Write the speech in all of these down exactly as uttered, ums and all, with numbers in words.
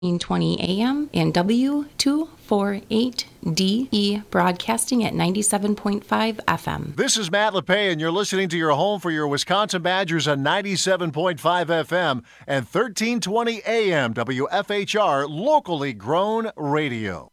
twenty A M and W two forty-eight D E broadcasting at ninety-seven point five F M. This is Matt LePay, and you're listening to your home for your Wisconsin Badgers on ninety-seven point five F M and thirteen twenty A M W F H R, locally grown radio.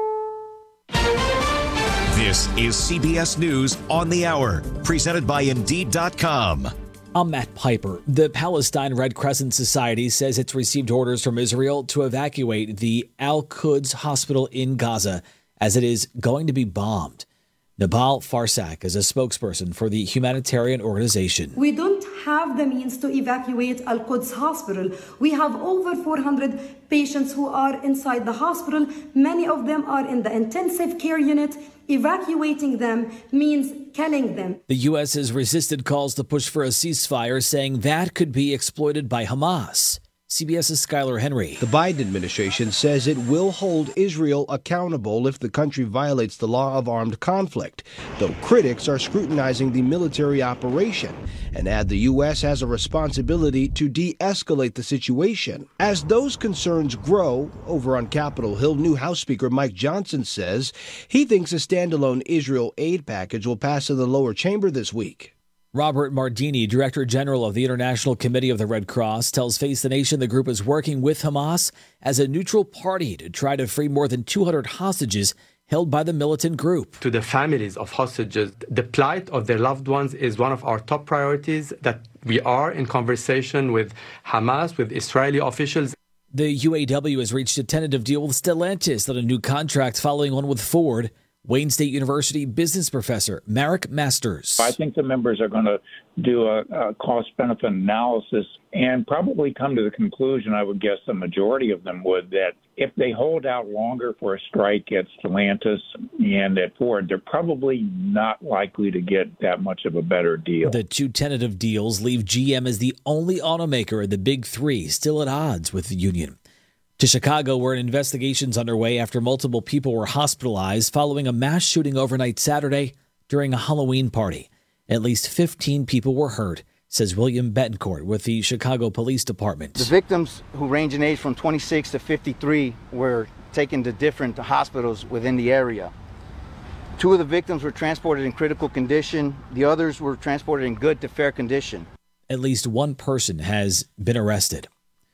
This is C B S News on the Hour, presented by Indeed dot com. I'm Matt Piper. The Palestine Red Crescent Society says it's received orders from Israel to evacuate the Al-Quds hospital in Gaza as it is going to be bombed. Nabal Farsak is a spokesperson for the humanitarian organization. We don't have the means to evacuate Al-Quds hospital. We have over four hundred patients who are inside the hospital. Many of them are in the intensive care unit. Evacuating them means killing them. The U S has resisted calls to push for a ceasefire, saying that could be exploited by Hamas. CBS's Skylar Henry. The Biden administration says it will hold Israel accountable if the country violates the law of armed conflict, though critics are scrutinizing the military operation and add the U S has a responsibility to de-escalate the situation. As those concerns grow, over on Capitol Hill, new House Speaker Mike Johnson says he thinks a standalone Israel aid package will pass in the lower chamber this week. Robert Mardini, Director General of the International Committee of the Red Cross, tells Face the Nation the group is working with Hamas as a neutral party to try to free more than two hundred hostages held by the militant group. To the families of hostages, the plight of their loved ones is one of our top priorities, that we are in conversation with Hamas, with Israeli officials. The U A W has reached a tentative deal with Stellantis on a new contract following one with Ford. Wayne State University business professor Marek Masters. I think the members are going to do a, a cost-benefit analysis and probably come to the conclusion, I would guess the majority of them would, that if they hold out longer for a strike at Stellantis and at Ford, they're probably not likely to get that much of a better deal. The two tentative deals leave G M as the only automaker of the big three still at odds with the union. To Chicago, where an investigation's underway after multiple people were hospitalized following a mass shooting overnight Saturday during a Halloween party. At least fifteen people were hurt, says William Betancourt with the Chicago Police Department. The victims, who range in age from twenty-six to fifty-three, were taken to different hospitals within the area. Two of the victims were transported in critical condition. The others were transported in good to fair condition. At least one person has been arrested.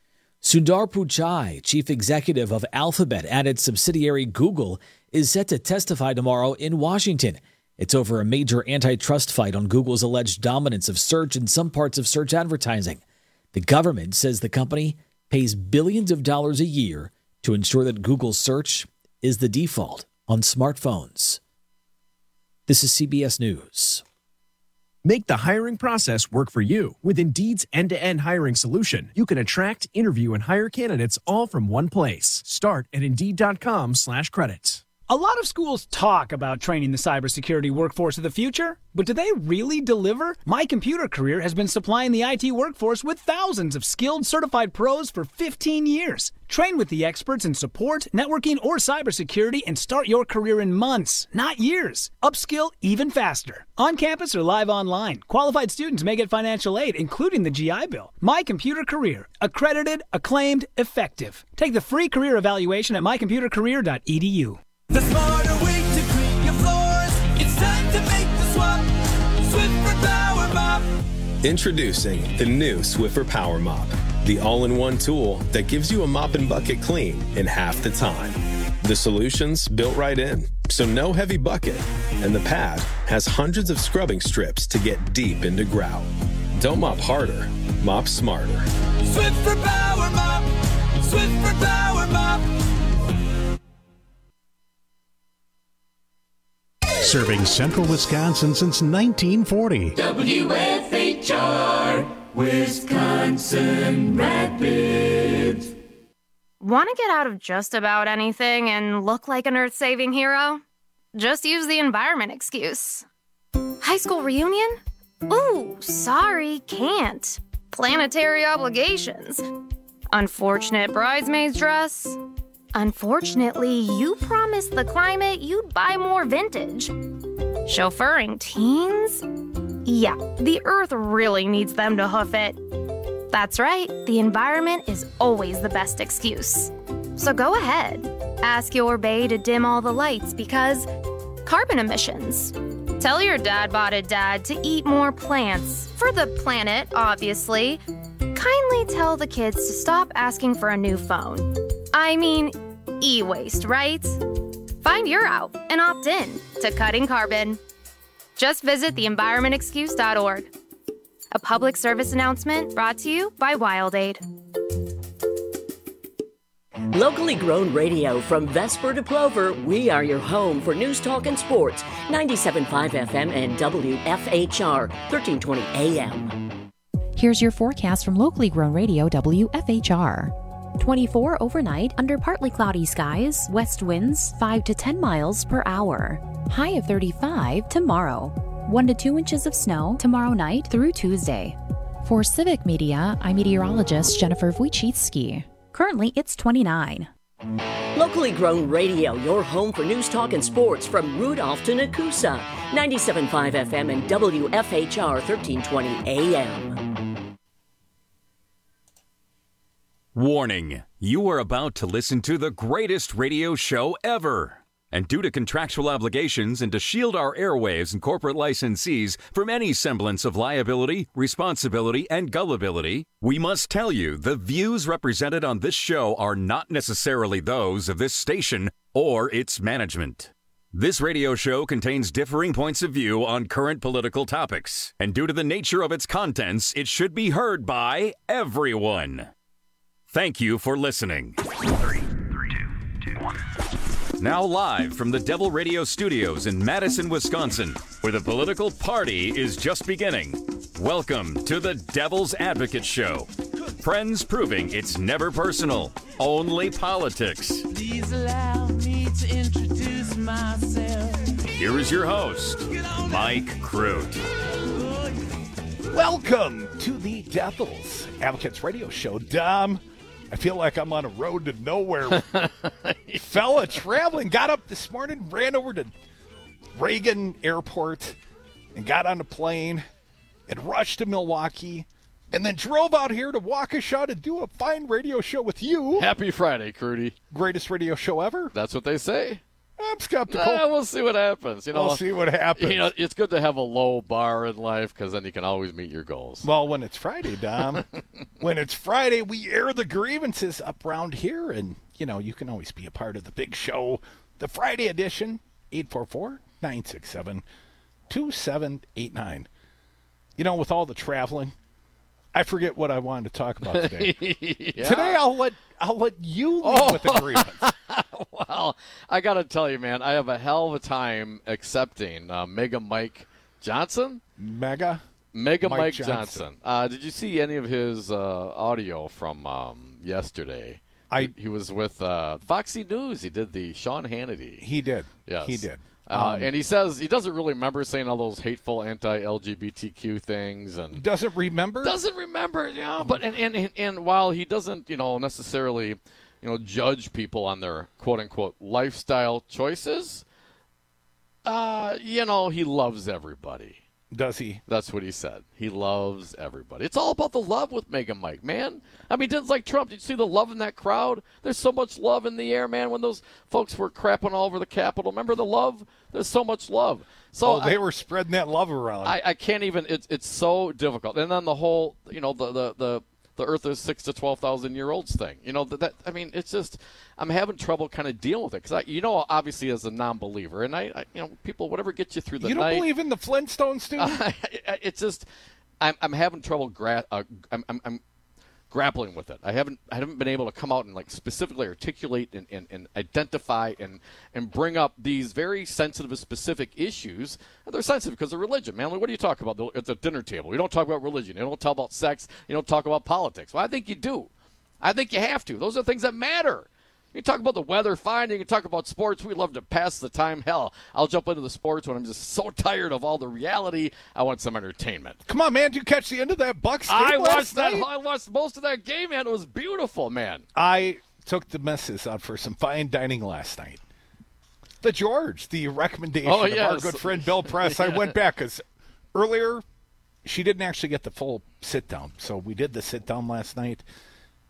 Sundar Pichai, chief executive of Alphabet and its subsidiary Google, is set to testify tomorrow in Washington. It's over a major antitrust fight on Google's alleged dominance of search in some parts of search advertising. The government says the company pays billions of dollars a year to ensure that Google search is the default on smartphones. This is C B S News. Make the hiring process work for you. With Indeed's end-to-end hiring solution, you can attract, interview, and hire candidates all from one place. Start at Indeed.com slash credits. A lot of schools talk about training the cybersecurity workforce of the future, but do they really deliver? My Computer Career has been supplying the I T workforce with thousands of skilled, certified pros for fifteen years. Train with the experts in support, networking, or cybersecurity and start your career in months, not years. Upskill even faster. On campus or live online, qualified students may get financial aid, including the G I Bill. My Computer Career. Accredited, acclaimed, effective. Take the free career evaluation at my computer career dot e d u. The smarter way to clean your floors. It's time to make the swap. Swiffer Power Mop. Introducing the new Swiffer Power Mop, the all-in-one tool that gives you a mop and bucket clean in half the time. The solution's built right in, so no heavy bucket, and the pad has hundreds of scrubbing strips to get deep into grout. Don't mop harder, mop smarter. Swiffer Power Mop. Swiffer Power Mop. Serving central Wisconsin since nineteen forty. W F H R, Wisconsin Rapids. Want to get out of just about anything and look like an earth-saving hero? Just use the environment excuse. High school reunion? Ooh, sorry, can't. Planetary obligations. Unfortunate bridesmaid's dress. Unfortunately, you promised the climate you'd buy more vintage. Chauffeuring teens? Yeah, the earth really needs them to hoof it. That's right, the environment is always the best excuse. So go ahead. Ask your bae to dim all the lights because carbon emissions. Tell your dad-botted dad to eat more plants. For the planet, obviously. Kindly tell the kids to stop asking for a new phone. I mean, e-waste, right? Find your out and opt in to cutting carbon. Just visit the environment excuse dot org. A public service announcement brought to you by WildAid. Locally grown radio from Vesper to Plover, we are your home for news, talk, and sports. ninety-seven point five F M and W F H R, thirteen twenty A M. Here's your forecast from locally grown radio W F H R. twenty-four overnight under partly cloudy skies, west winds five to ten miles per hour. High of thirty-five tomorrow. one to two inches of snow tomorrow night through Tuesday. For Civic Media, I'm meteorologist Jennifer Wojcicki. Currently, it's twenty-nine. Locally grown radio, your home for news, talk, and sports from Rudolph to Nakusa. ninety-seven point five F M and W F H R, thirteen twenty A M. Warning, you are about to listen to the greatest radio show ever. And due to contractual obligations and to shield our airwaves and corporate licensees from any semblance of liability, responsibility, and gullibility, we must tell you the views represented on this show are not necessarily those of this station or its management. This radio show contains differing points of view on current political topics, and due to the nature of its contents, it should be heard by everyone. Thank you for listening. Three, three, two, two, one. Now live from the Devil Radio Studios in Madison, Wisconsin, where the political party is just beginning. Welcome to the Devil's Advocate Show. Friends proving it's never personal, only politics. Please allow me to introduce myself. Here is your host, Mike Crute. Welcome to the Devil's Advocates Radio Show. Dom, I feel like I'm on a road to nowhere. Fella traveling, got up this morning, ran over to Reagan Airport and got on a plane and rushed to Milwaukee and then drove out here to Waukesha to do a fine radio show with you. Happy Friday, Crudy. Greatest radio show ever? That's what they say. I'm skeptical. Nah, we'll see what happens. You know, we'll see what happens. You know, it's good to have a low bar in life because then you can always meet your goals. Well, when it's Friday, Dom, when it's Friday, we air the grievances up around here, and, you know, you can always be a part of the big show. The Friday edition, eight four four, nine six seven, two seven eight nine. You know, with all the traveling, I forget what I wanted to talk about today. Yeah. Today, I'll let I'll let you lead Oh. with the grievance. Well, I got to tell you, man, I have a hell of a time accepting uh, Mega Mike Johnson. Mega? Mega Mike Mike, Johnson. Johnson. Uh, did you see any of his uh, audio from um, yesterday? I he, he was with uh, Foxy News. He did the Sean Hannity. He did. Yes. He did. Uh, Um, and he says he doesn't really remember saying all those hateful anti-L G B T Q things, and Doesn't remember? doesn't remember, you know. But and, and and and while he doesn't, you know, necessarily, you know, judge people on their quote unquote lifestyle choices, uh, you know, he loves everybody. Does he? That's what he said. He loves everybody. It's all about the love with Mega Mike, man. I mean, it's like Trump. Did you see the love in that crowd? There's so much love in the air, man, when those folks were crapping all over the Capitol. Remember the love? There's so much love. So oh, they I, were spreading that love around. I, I can't even. It's it's so difficult. And then the whole, you know, the the the, the Earth is six to twelve thousand year olds thing. You know that, that. I mean, it's just I'm having trouble kind of dealing with it because you know, obviously as a non-believer, and I, I, you know, people, whatever gets you through the you don't night. believe in the Flintstones, dude? Uh, it's just I'm I'm having trouble. Gra- uh, I'm, I'm I'm grappling with it. I haven't I haven't been able to come out and like specifically articulate and, and, and identify and and bring up these very sensitive and specific issues. And they're sensitive because of religion, man. Like, what do you talk about at the dinner table? You don't talk about religion. You don't talk about sex. You don't talk about politics. Well, I think you do. I think you have to. Those are things that matter. You can talk about the weather, fine. You can talk about sports. We love to pass the time. Hell, I'll jump into the sports when I'm just so tired of all the reality. I want some entertainment. Come on, man. Did you catch the end of that Bucks game I last watched that. night? I watched most of that game, man. It was beautiful, man. I took the missus out for some fine dining last night. The George, the recommendation Oh, of yes. our good friend Bill Press. I Yeah. went back because earlier she didn't actually get the full sit down. So we did the sit down last night.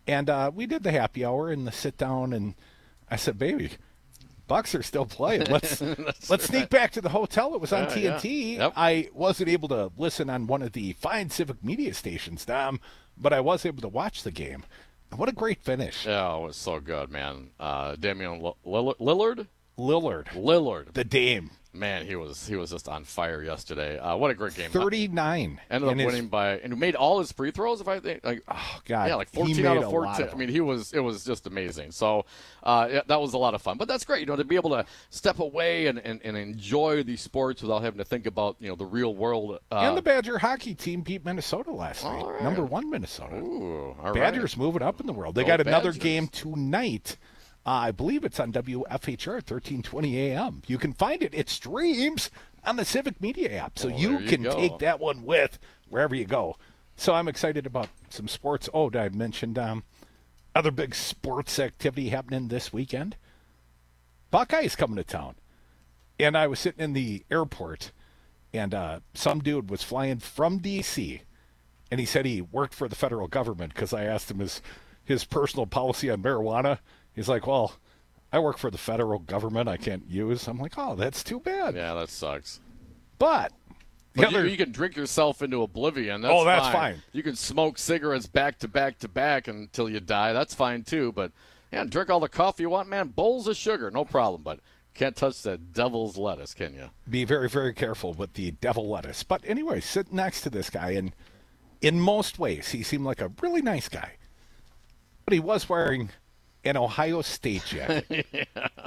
And uh, we did the happy hour and the sit down, and I said, baby, Bucks are still playing. Let's let's sneak right. back to the hotel. It was on yeah, T N T. Yeah. Yep. I wasn't able to listen on one of the fine civic media stations, Dom, but I was able to watch the game. What a great finish. Yeah, it was so good, man. Uh, Damian Lillard? Lillard. Lillard. The Dame. Man, he was he was just on fire yesterday. Uh, what a great game! thirty-nine. Ended up winning his... by and made all his free throws. If I think, like, oh god, yeah, like fourteen out of fourteen. I mean, he was it was just amazing. So uh, yeah, that was a lot of fun. But that's great, you know, to be able to step away and, and, and enjoy these sports without having to think about you know the real world. Uh, and the Badger hockey team beat Minnesota last night. Right. Number one Minnesota. Ooh, all Badgers right. moving up in the world. They Go got another Badgers. game tonight. Uh, I believe it's on W F H R, thirteen twenty A M. You can find it. It streams on the Civic Media app, so oh, you, you can go. take that one with wherever you go. So I'm excited about some sports. Oh, I mentioned um, other big sports activity happening this weekend. Buckeyes coming to town. And I was sitting in the airport, and uh, some dude was flying from D C, and he said he worked for the federal government because I asked him his, his personal policy on marijuana. He's like, well, I work for the federal government. I can't use. I'm like, oh, that's too bad. Yeah, that sucks. But, the but other... you, you can drink yourself into oblivion. That's oh, that's fine. fine. You can smoke cigarettes back to back to back until you die. That's fine, too. But, yeah, drink all the coffee you want, man. Bowls of sugar, no problem. But can't touch that devil's lettuce, can you? Be very, very careful with the devil lettuce. But anyway, sitting next to this guy, and in most ways, he seemed like a really nice guy. But he was wearing an Ohio State jacket. yeah.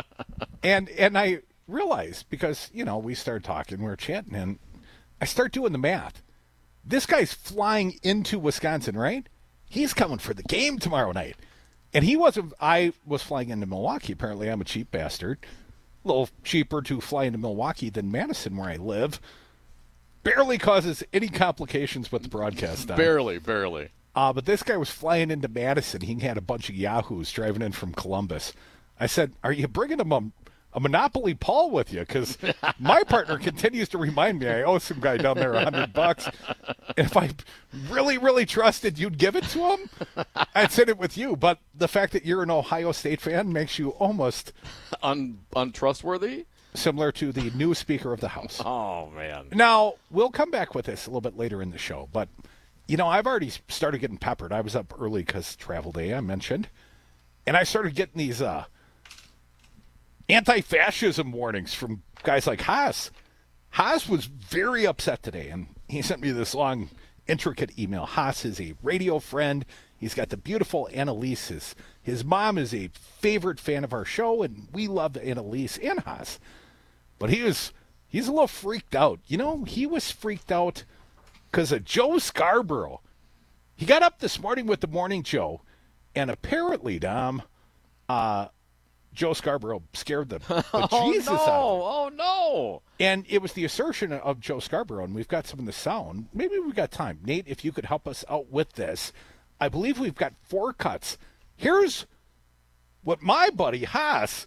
And and I realized, because, you know, we started talking, we were chatting, and I start doing the math. This guy's flying into Wisconsin, right? He's coming for the game tomorrow night. And he wasn't, I was flying into Milwaukee. Apparently I'm a cheap bastard. A little cheaper to fly into Milwaukee than Madison, where I live. Barely causes any complications with the broadcast. Down. Barely, barely. Uh, but this guy was flying into Madison. He had a bunch of yahoos driving in from Columbus. I said, are you bringing him a, a Monopoly Paul with you? Because my partner continues to remind me I owe some guy down there a hundred bucks. And if I really, really trusted you'd give it to him, I'd send it with you. But the fact that you're an Ohio State fan makes you almost Un- untrustworthy? Similar to the new Speaker of the House. Oh, man. Now, we'll come back with this a little bit later in the show, but... You know, I've already started getting peppered. I was up early because travel day, I mentioned. And I started getting these uh, anti-fascism warnings from guys like Haas. Haas was very upset today, and he sent me this long, intricate email. Haas is a radio friend. He's got the beautiful Annalise. His, his mom is a favorite fan of our show, and we love Annalise and Haas. But he was, he's a little freaked out. You know, he was freaked out because of Joe Scarborough. He got up this morning with the Morning Joe, and apparently, Dom, uh, Joe Scarborough scared the, the oh, Jesus no. out of him. Oh, no. And it was the assertion of Joe Scarborough, and we've got some of the sound. Maybe we've got time. Nate, if you could help us out with this. I believe we've got four cuts. Here's what my buddy Haas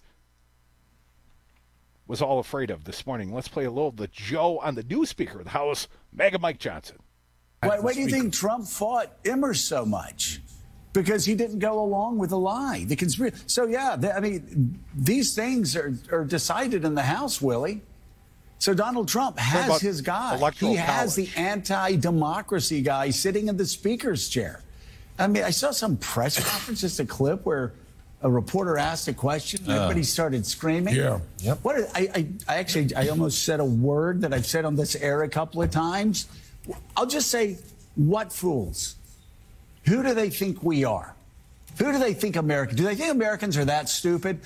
was all afraid of this morning. Let's play a little of the Joe on the new Speaker of the House, Mega Mike Johnson. Why, why do you think Trump fought Emmer so much? Because he didn't go along with the lie, the conspiracy. So, yeah, they, I mean, these things are, are decided in the House, Willie. So Donald Trump has his guy. He has the anti-democracy guy sitting in the Speaker's chair. I mean, I saw some press conference, just a clip where a reporter asked a question, and everybody started screaming. Yeah. Yep. What is, I, I, I actually, I almost said a word that I've said on this air a couple of times. I'll just say, what fools? Who do they think we are? Who do they think America? Do they think Americans are that stupid?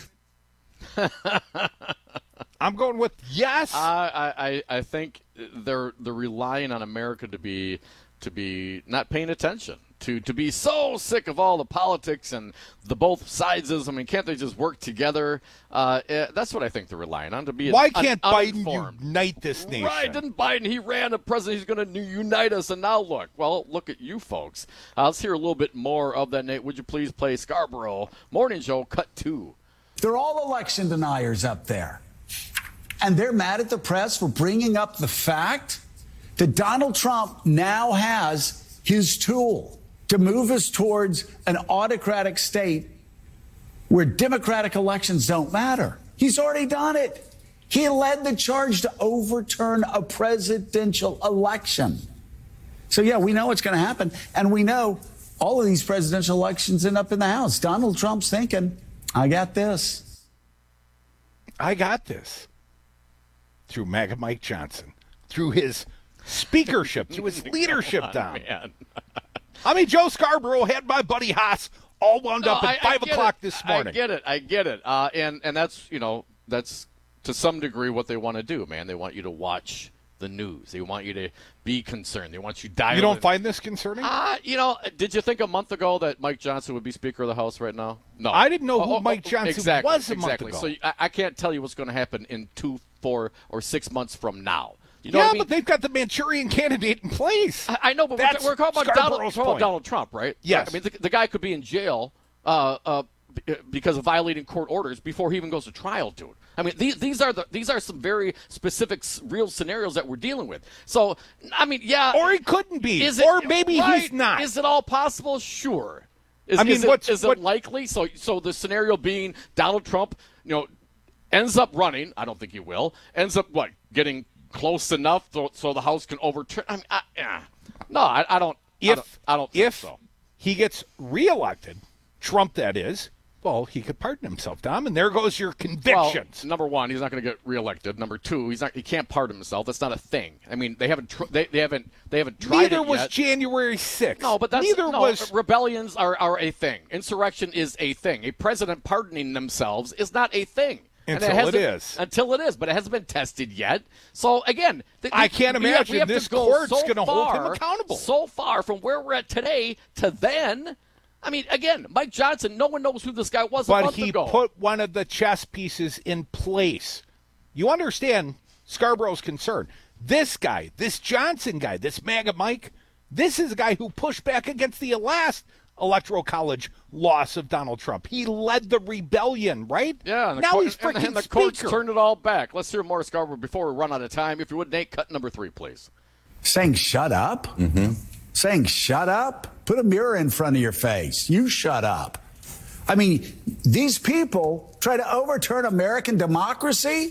I'm going with yes. I, I I think they're they're relying on America to be to be not paying attention. To to be so sick of all the politics and the both sidesism, I mean, can't they just work together? Uh, that's what I think they're relying on. To be Why an, can't un- Biden uninformed. unite this nation? Right, didn't Biden? He ran a president. He's going to unite us, and now look. Well, look at you folks. Uh, let's hear a little bit more of that. Nate, would you please play Scarborough Morning Show Cut Two? They're all election deniers up there, and they're mad at the press for bringing up the fact that Donald Trump now has his tool. to move us towards an autocratic state where democratic elections don't matter. He's already done it. He led the charge to overturn a presidential election. So, yeah, we know what's going to happen. And we know all of these presidential elections end up in the House. Donald Trump's thinking, I got this. I got this. Through MAGA Mike Johnson. Through his speakership, through his leadership on, down. Man. I mean, Joe Scarborough had my buddy Haas all wound No, up at I- five I o'clock it. this morning. I get it. I get it. Uh, and and that's you know that's to some degree what they want to do, man. They want you to watch the news. They want you to be concerned. They want you dialed. You don't in. find this concerning? Uh, you know, did you think a month ago that Mike Johnson would be Speaker of the House right now? No, I didn't know Oh, who oh, Mike oh, Johnson exactly, was a month exactly. ago. So I, I can't tell you what's going to happen in two, four, or six months from now. You know yeah, what I mean? but they've got the Manchurian candidate in place. I, I know, but That's we're, we're talking about Donald, Scarborough's talking about point. Donald Trump, right? Yes. I mean, the, the guy could be in jail uh, uh, b- because of violating court orders before he even goes to trial, dude. I mean, these these are the these are some very specific, s- real scenarios that we're dealing with. So, I mean, yeah, Or he couldn't be. Is it, Or maybe right, he's not. Is it all possible? Sure. Is, I mean, is it, what's- is what- it likely? So, so the scenario being Donald Trump, you know, ends up running. I don't think he will. Ends up what getting close enough so, so the House can overturn. I mean, I, yeah. no, I, I don't. I If don't, I don't think if so. he gets reelected, Trump that is, well, he could pardon himself, Dom, and there goes your convictions. Well, number one, he's not going to get reelected. Number two, he's not. He can't pardon himself. That's not a thing. I mean, they haven't. Tr- they, they haven't. They haven't tried Neither it was yet. January sixth. No, but that's Neither no, was rebellions are, are a thing. Insurrection is a thing. A president pardoning themselves is not a thing. And Until it hasn't- is. Until it is, but it hasn't been tested yet. So again, th- I can't we have- we imagine have to this go court's so gonna hold him far- accountable. So far from where we're at today to then. I mean, again, Mike Johnson. No one knows who this guy was a but month he ago. put one of the chess pieces in place. You understand Scarborough's concern. This guy, this Johnson guy, this MAGA Mike, this is a guy who pushed back against the last Electoral College loss of Donald Trump. He led the rebellion, right? Yeah, and the now court- he's and- freaking and the courts speaker. turned it all back. Let's hear more Scarborough before we run out of time. If you would, Nate, cut number three, please. Saying shut up? Mm-hmm. Saying shut up? Put a mirror in front of your face. You shut up. I mean, these people try to overturn American democracy.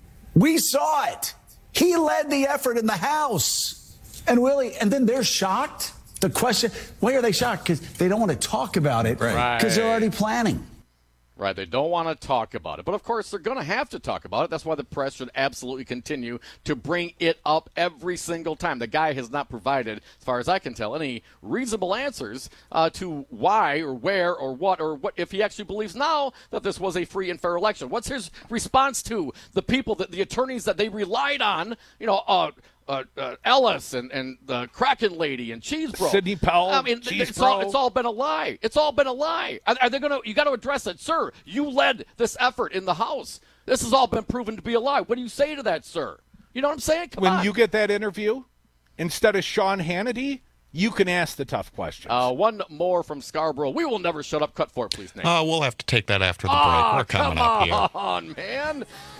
We saw it. He led the effort in the House. And Willie, and then they're shocked. The question, why are they shocked? Because they don't want to talk about it Right. because they're already planning. Right, they don't want to talk about it. But, of course, they're going to have to talk about it. That's why the press should absolutely continue to bring it up every single time. The guy has not provided, as far as I can tell, any reasonable answers uh, to why or where or what or what if he actually believes now that this was a free and fair election. What's his response to the people, that the attorneys that they relied on, you know, uh, Uh, uh, Ellis and, and the Kraken lady and Cheese Bro. Sidney Powell, I mean, Cheese it's all, Bro. it's all been a lie. It's all been a lie. Are, are they going to? You got to address it, sir. You led this effort in the House. This has all been proven to be a lie. What do you say to that, sir? You know what I'm saying? Come when on. you get that interview, instead of Sean Hannity, you can ask the tough questions. Uh, one more from Scarborough. We will never shut up. Cut for it, please, Nate. Uh, we'll have to take that after the break. Ah, We're coming come up here. on, man.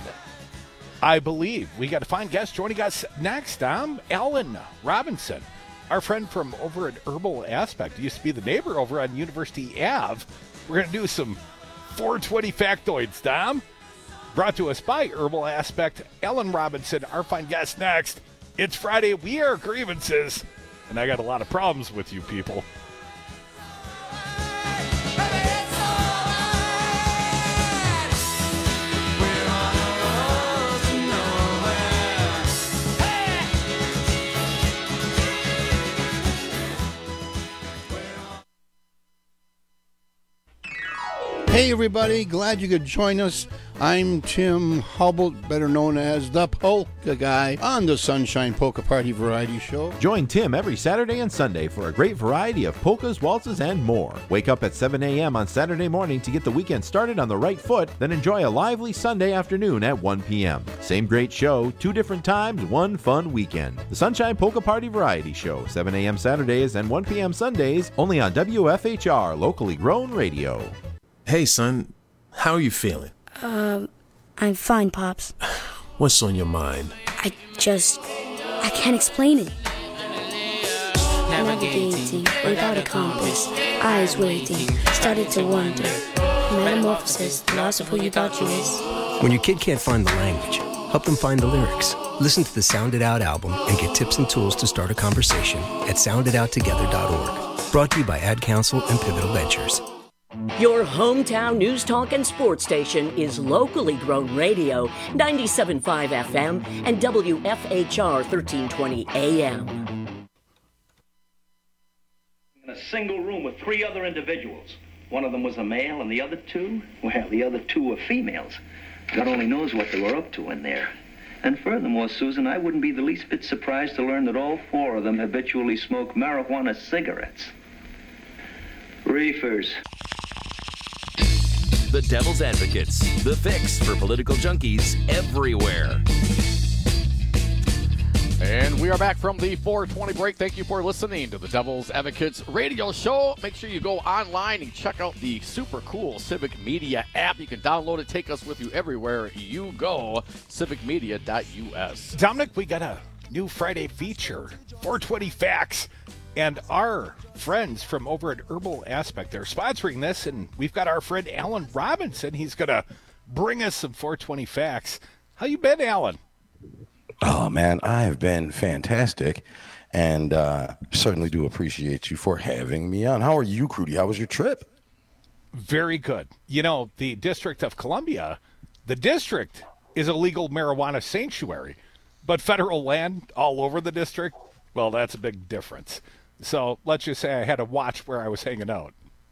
I believe we got a fine guest joining us next. Um, Alan Robinson, our friend from over at Herbal Aspect. He used to be the neighbor over on University Avenue. We're going to do some four twenty factoids, Dom. Brought to us by Herbal Aspect. Alan Robinson, our fine guest next. It's Friday. We are grievances. And I got a lot of problems with you people. Hey everybody, glad you could join us. I'm Tim Hubble, better known as the Polka Guy, on the Sunshine Polka Party Variety Show. Join Tim every Saturday and Sunday for a great variety of polkas, waltzes, and more. Wake up at seven a.m. on Saturday morning to get the weekend started on the right foot, then enjoy a lively Sunday afternoon at one p.m. Same great show, two different times, one fun weekend. The Sunshine Polka Party Variety Show, seven a.m. Saturdays and one p.m. Sundays, only on W F H R, locally grown radio. Hey, son, how are you feeling? Um, I'm fine, Pops. What's on your mind? I just... I can't explain it. navigating without a compass, eyes waiting, started to wonder. Metamorphosis, the loss of who you thought you was. When your kid can't find the language, help them find the lyrics. Listen to the Sound It Out album and get tips and tools to start a conversation at sound it out together dot org. Brought to you by Ad Council and Pivotal Ventures. Your hometown news talk and sports station is locally grown radio, ninety-seven point five F M and W F H R thirteen twenty A M. In a single room with three other individuals. One of them was a male and the other two, well, the other two were females. God only knows what they were up to in there. And furthermore, Susan, I wouldn't be the least bit surprised to learn that all four of them habitually smoke marijuana cigarettes. Reefers. The Devil's Advocates, the fix for political junkies everywhere. And we are back from the four twenty break. Thank you for listening to the Devil's Advocates radio show. Make sure you go online and check out the super cool Civic Media app. You can download it, take us with you everywhere you go, civic media dot U S. Dominic, we got a new Friday feature, four twenty Facts. And our friends from over at Herbal Aspect, they're sponsoring this, and we've got our friend Alan Robinson. He's going to bring us some four twenty Facts. How you been, Alan? Oh, man, I have been fantastic, and uh, certainly do appreciate you for having me on. How are you, Crudy? How was your trip? Very good. You know, the District of Columbia, the district is a legal marijuana sanctuary, but federal land all over the district, well, that's a big difference. So let's just say I had to watch where I was hanging out.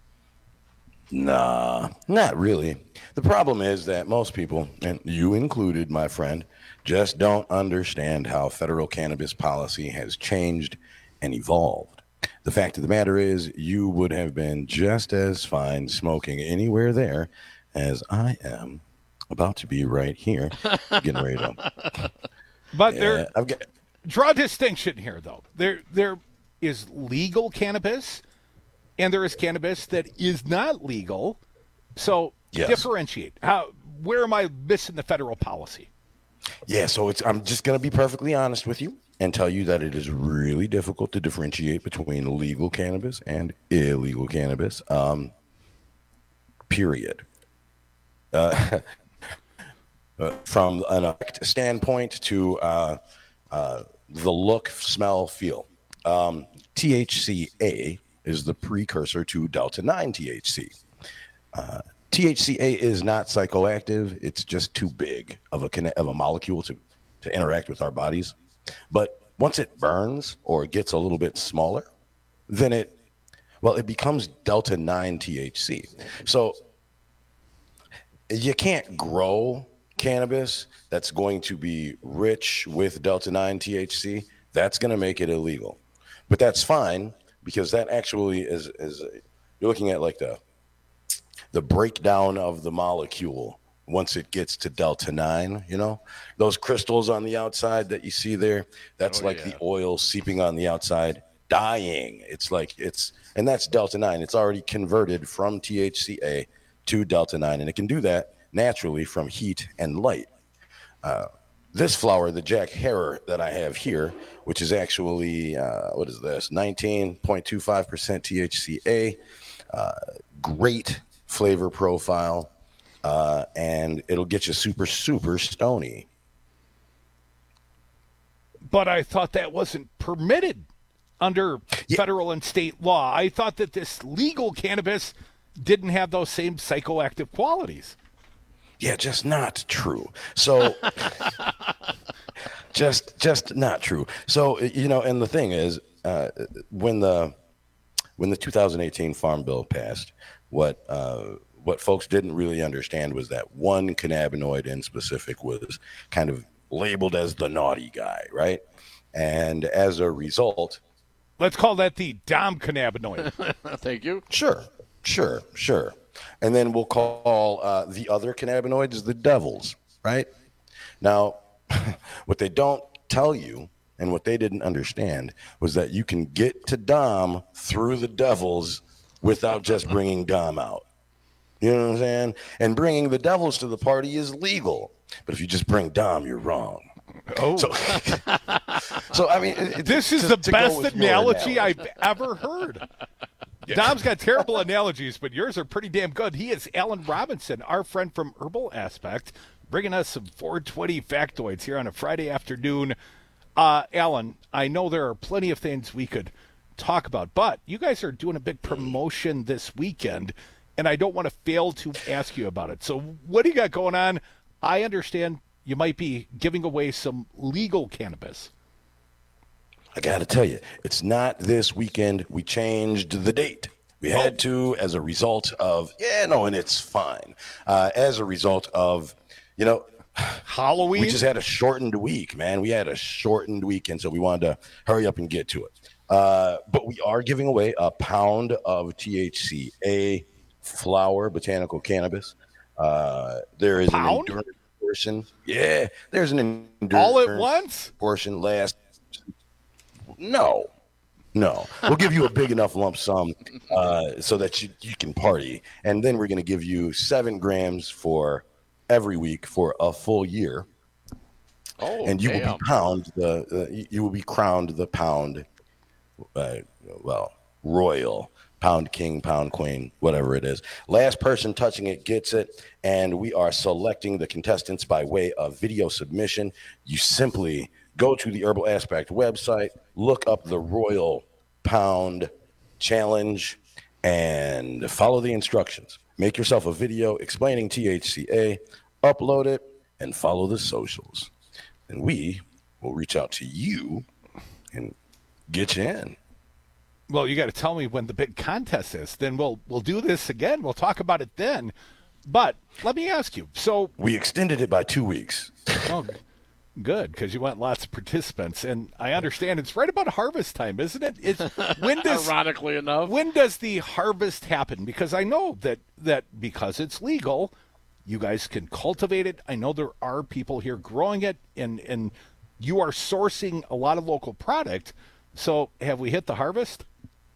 Nah, not really. The problem is that most people, and you included, my friend, just don't understand how federal cannabis policy has changed and evolved. The fact of the matter is you would have been just as fine smoking anywhere there as I am about to be right here getting ready to. But yeah, there, I've got, draw a distinction here, though. There, there is legal cannabis, and there is cannabis that is not legal. So yes. differentiate. How? Where am I missing the federal policy? Yeah, so it's. I'm just going to be perfectly honest with you and tell you that it is really difficult to differentiate between legal cannabis and illegal cannabis. Um, period. Uh, uh, from an standpoint to uh, uh, the look, smell, feel. Um, T H C A is the precursor to Delta nine T H C. Uh, T H C A is not psychoactive. It's just too big of a of a molecule to, to interact with our bodies. But once it burns or gets a little bit smaller, then it, well, it becomes Delta nine T H C. So you can't grow cannabis that's going to be rich with Delta nine T H C. That's going to make it illegal. But that's fine because that actually is, is you're looking at like the the breakdown of the molecule once it gets to Delta nine, you know, those crystals on the outside that you see there, that's oh, like yeah. the oil seeping on the outside, dying. It's like it's, and that's Delta nine. It's already converted from T H C A to Delta nine, and it can do that naturally from heat and light. Uh, this flower, the Jack Herer that I have here, which is actually, uh, what is this, nineteen point two five percent T H C A, uh, great flavor profile, uh, and it'll get you super, super stony. But I thought that wasn't permitted under yeah. federal and state law. I thought that this legal cannabis didn't have those same psychoactive qualities. Yeah, just not true. So, just just not true. So, you know, and the thing is, uh, when the when the two thousand eighteen Farm Bill passed, what uh, what folks didn't really understand was that one cannabinoid in specific was kind of labeled as the naughty guy, right? And as a result, let's call that the Dom cannabinoid. Thank you. Sure, sure, sure. And then we'll call uh, the other cannabinoids the devils, right? Now, what they don't tell you and what they didn't understand was that you can get to Dom through the devils without just bringing Dom out. You know what I'm saying? And bringing the devils to the party is legal. But if you just bring Dom, you're wrong. Oh. So, So, I mean, it, this is to, the to go best with your analogy analogy. I've ever heard. Dom's got terrible analogies, but yours are pretty damn good. He is Alan Robinson, our friend from Herbal Aspect, bringing us some four twenty factoids here on a Friday afternoon. Uh, Alan, I know there are plenty of things we could talk about, but you guys are doing a big promotion this weekend, and I don't want to fail to ask you about it. So what do you got going on? I understand you might be giving away some legal cannabis. I got to tell you, it's not this weekend. We changed the date. We had to as a result of, yeah, no, and it's fine. Uh, as a result of, you know, Halloween. We just had a shortened week, man. We had a shortened weekend, so we wanted to hurry up and get to it. Uh, but we are giving away a pound of T H C A flower botanical cannabis. Uh, there is Pound? an endurance portion. Yeah, there's an endurance All at once? portion last. No, no. We'll give you a big enough lump sum uh, so that you, you can party. And then we're going to give you seven grams for every week for a full year. Oh, and you damn. will be pound the uh, you- you will be crowned the pound, uh, well, royal pound king, pound queen, whatever it is. Last person touching it gets it, and we are selecting the contestants by way of video submission. You simply go to the Herbal Aspect website, look up the Royal Pound Challenge, and follow the instructions. Make yourself a video explaining T H C A, upload it, and follow the socials. And we will reach out to you and get you in. Well, you got to tell me when the big contest is. Then we'll we'll do this again. We'll talk about it then. But let me ask you. So we extended it by two weeks. Oh, good, because you want lots of participants, and I understand it's right about harvest time, isn't it? It's, when does Ironically enough, when does the harvest happen? Because I know that that because it's legal, you guys can cultivate it. I know there are people here growing it, and and you are sourcing a lot of local product. So have we hit the harvest?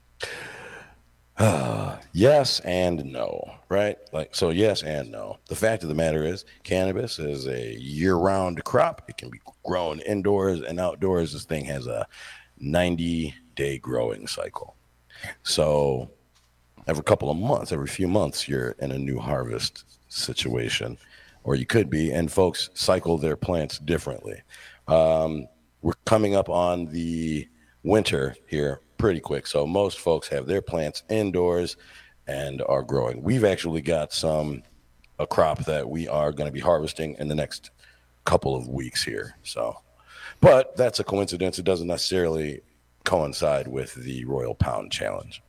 Uh, yes and no, right? Like, so yes and no. The fact of the matter is cannabis is a year-round crop. It can be grown indoors and outdoors. This thing has a ninety-day growing cycle. So every couple of months, every few months, you're in a new harvest situation, or you could be, and folks cycle their plants differently. Um, we're coming up on the winter here pretty quick. So most folks have their plants indoors and are growing. We've actually got some, a crop that we are going to be harvesting in the next couple of weeks here. So, but that's a coincidence. It doesn't necessarily coincide with the Royal Pound Challenge.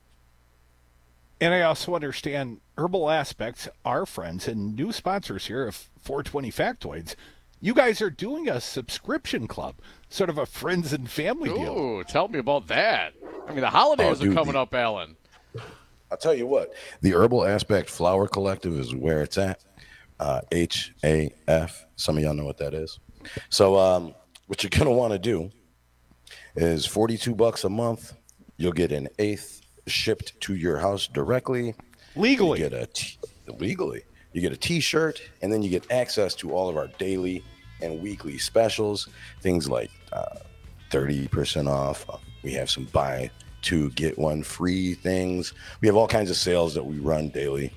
And I also understand Herbal Aspects, our friends and new sponsors here of four twenty Factoids. You guys are doing a subscription club, sort of a friends and family deal. Ooh, tell me about that. I mean, the holidays Oh, dude, are coming the- up, Alan. I'll tell you what, the Herbal Aspect Flower Collective is where it's at. Uh, H A F. Some of y'all know what that is. So um, what you're going to want to do is forty-two bucks a month. You'll get an eighth shipped to your house directly. Legally. You get a t- legally. You get a T-shirt, and then you get access to all of our daily and weekly specials. Things like uh, thirty percent off. We have some buy two, get one free things. We have all kinds of sales that we run daily.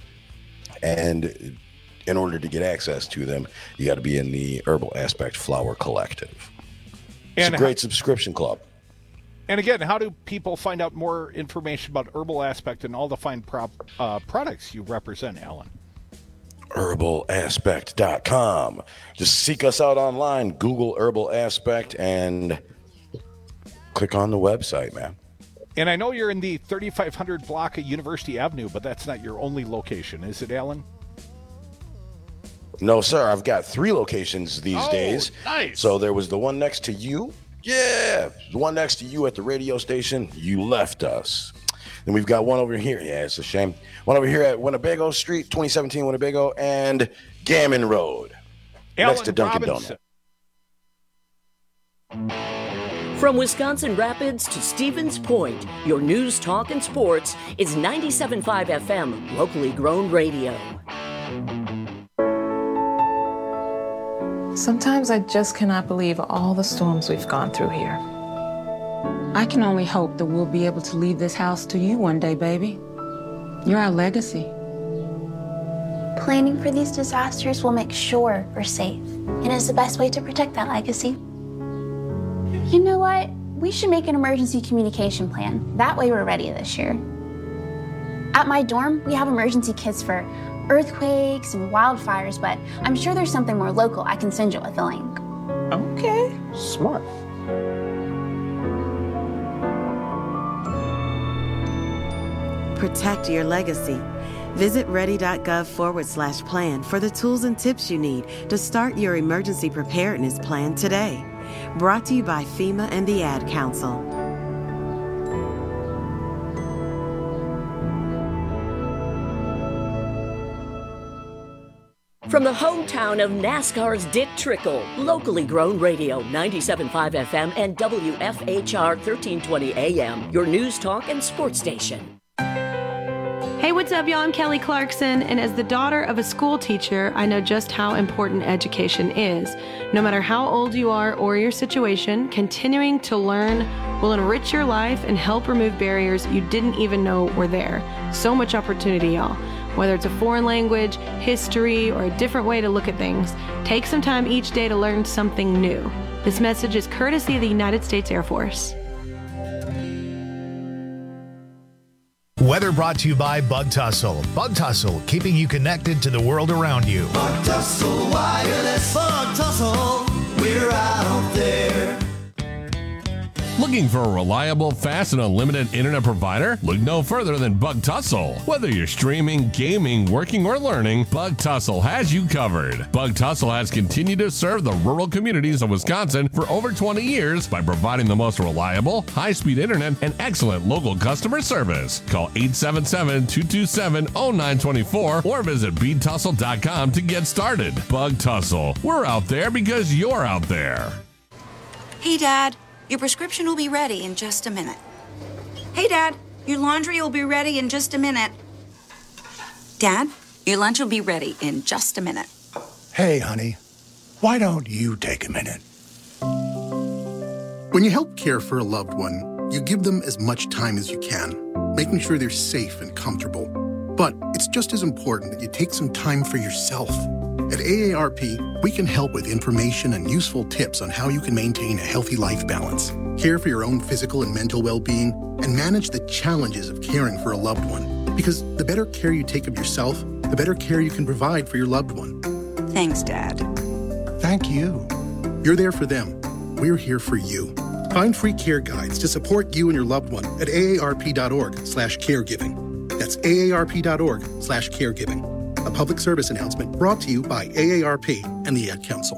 And in order to get access to them, you got to be in the Herbal Aspect Flower Collective. It's And a great subscription club. And again, how do people find out more information about Herbal Aspect and all the fine prop, uh, products you represent, Alan? herbal aspect dot com. Just seek us out online, Google Herbal Aspect, and click on the website, man. And I know you're in the thirty-five hundred block of University Avenue, but that's not your only location, is it, Alan? No, sir. I've got three locations these Oh, days. nice. So there was the one next to you. Yeah. The one next to you at the radio station. You left us. Then we've got one over here. Yeah, it's a shame. One over here at Winnebago Street, twenty seventeen Winnebago, and Gammon Road. Alan next to Dunkin' Robinson. Donuts. From Wisconsin Rapids to Stevens Point, your news, talk, and sports is ninety-seven point five F M, locally grown radio. Sometimes I just cannot believe all the storms we've gone through here. I can only hope that we'll be able to leave this house to you one day, baby. You're our legacy. Planning for these disasters will make sure we're safe, and is the best way to protect that legacy. You know what? We should make an emergency communication plan. That way we're ready this year. At my dorm, we have emergency kits for earthquakes and wildfires, but I'm sure there's something more local I can send you with a link. Okay. Smart. Protect your legacy. Visit ready.gov forward slash plan for the tools and tips you need to start your emergency preparedness plan today. Brought to you by FEMA and the Ad Council. From the hometown of NASCAR's Dick Trickle, locally grown radio, ninety-seven point five F M and W F H R thirteen twenty A M, your news talk and sports station. Hey, what's up, y'all? I'm Kelly Clarkson, and as the daughter of a school teacher, I know just how important education is. No matter how old you are or your situation, continuing to learn will enrich your life and help remove barriers you didn't even know were there. So much opportunity, y'all. Whether it's a foreign language, history, or a different way to look at things, take some time each day to learn something new. This message is courtesy of the United States Air Force. Weather brought to you by Bug Tussle. Bug Tussle, keeping you connected to the world around you. Bug Tussle Wireless. Bug Tussle, we're out there. Looking for a reliable, fast, and unlimited internet provider? Look no further than Bug Tussle. Whether you're streaming, gaming, working, or learning, Bug Tussle has you covered. Bug Tussle has continued to serve the rural communities of Wisconsin for over twenty years by providing the most reliable, high-speed internet and excellent local customer service. Call eight seven seven, two two seven, zero nine two four or visit bead tussle dot com to get started. Bug Tussle. We're out there because you're out there. Hey, Dad. Your prescription will be ready in just a minute. Hey, Dad, your laundry will be ready in just a minute. Dad, your lunch will be ready in just a minute. Hey, honey, why don't you take a minute? When you help care for a loved one, you give them as much time as you can, making sure they're safe and comfortable. But it's just as important that you take some time for yourself. At A A R P, we can help with information and useful tips on how you can maintain a healthy life balance, care for your own physical and mental well-being, and manage the challenges of caring for a loved one. Because the better care you take of yourself, the better care you can provide for your loved one. Thanks, Dad. Thank you. You're there for them. We're here for you. Find free care guides to support you and your loved one at aarp.org slash caregiving. That's aarp.org slash caregiving. A public service announcement brought to you by A A R P and the Ad Council.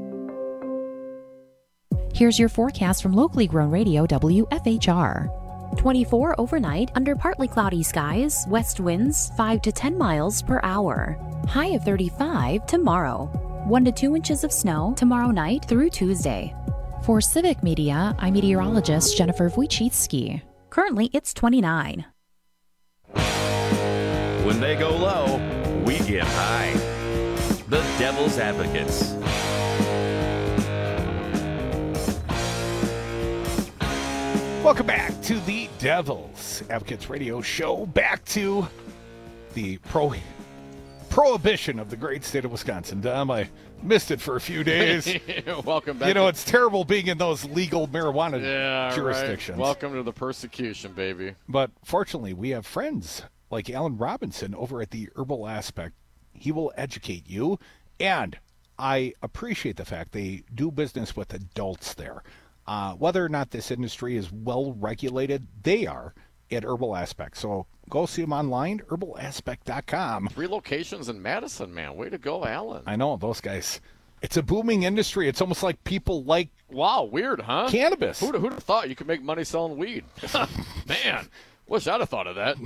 Here's your forecast from locally grown radio W F H R. twenty-four overnight under partly cloudy skies, west winds five to ten miles per hour. High of thirty-five tomorrow. one to two inches of snow tomorrow night through Tuesday. For Civic Media, I'm meteorologist Jennifer Wojcicki. Currently, it's twenty-nine. When they go low, we get high. The Devil's Advocates. Welcome back to the Devil's Advocates Radio Show. Back to the pro prohibition of the great state of Wisconsin. Dom, I missed it for a few days. Welcome back. You know, it's terrible being in those legal marijuana yeah, jurisdictions. Right. Welcome to the persecution, baby. But fortunately, we have friends like Alan Robinson over at the Herbal Aspect. He will educate you, and I appreciate the fact they do business with adults there. Uh, whether or not this industry is well regulated, they are at Herbal Aspect. So go see them online, herbal aspect dot com. Three locations in Madison, man. Way to go, Alan. I know, those guys. It's a booming industry. It's almost like people like wow, weird, huh? Cannabis. Who'd, who'd have thought you could make money selling weed? Man, wish I'd have thought of that.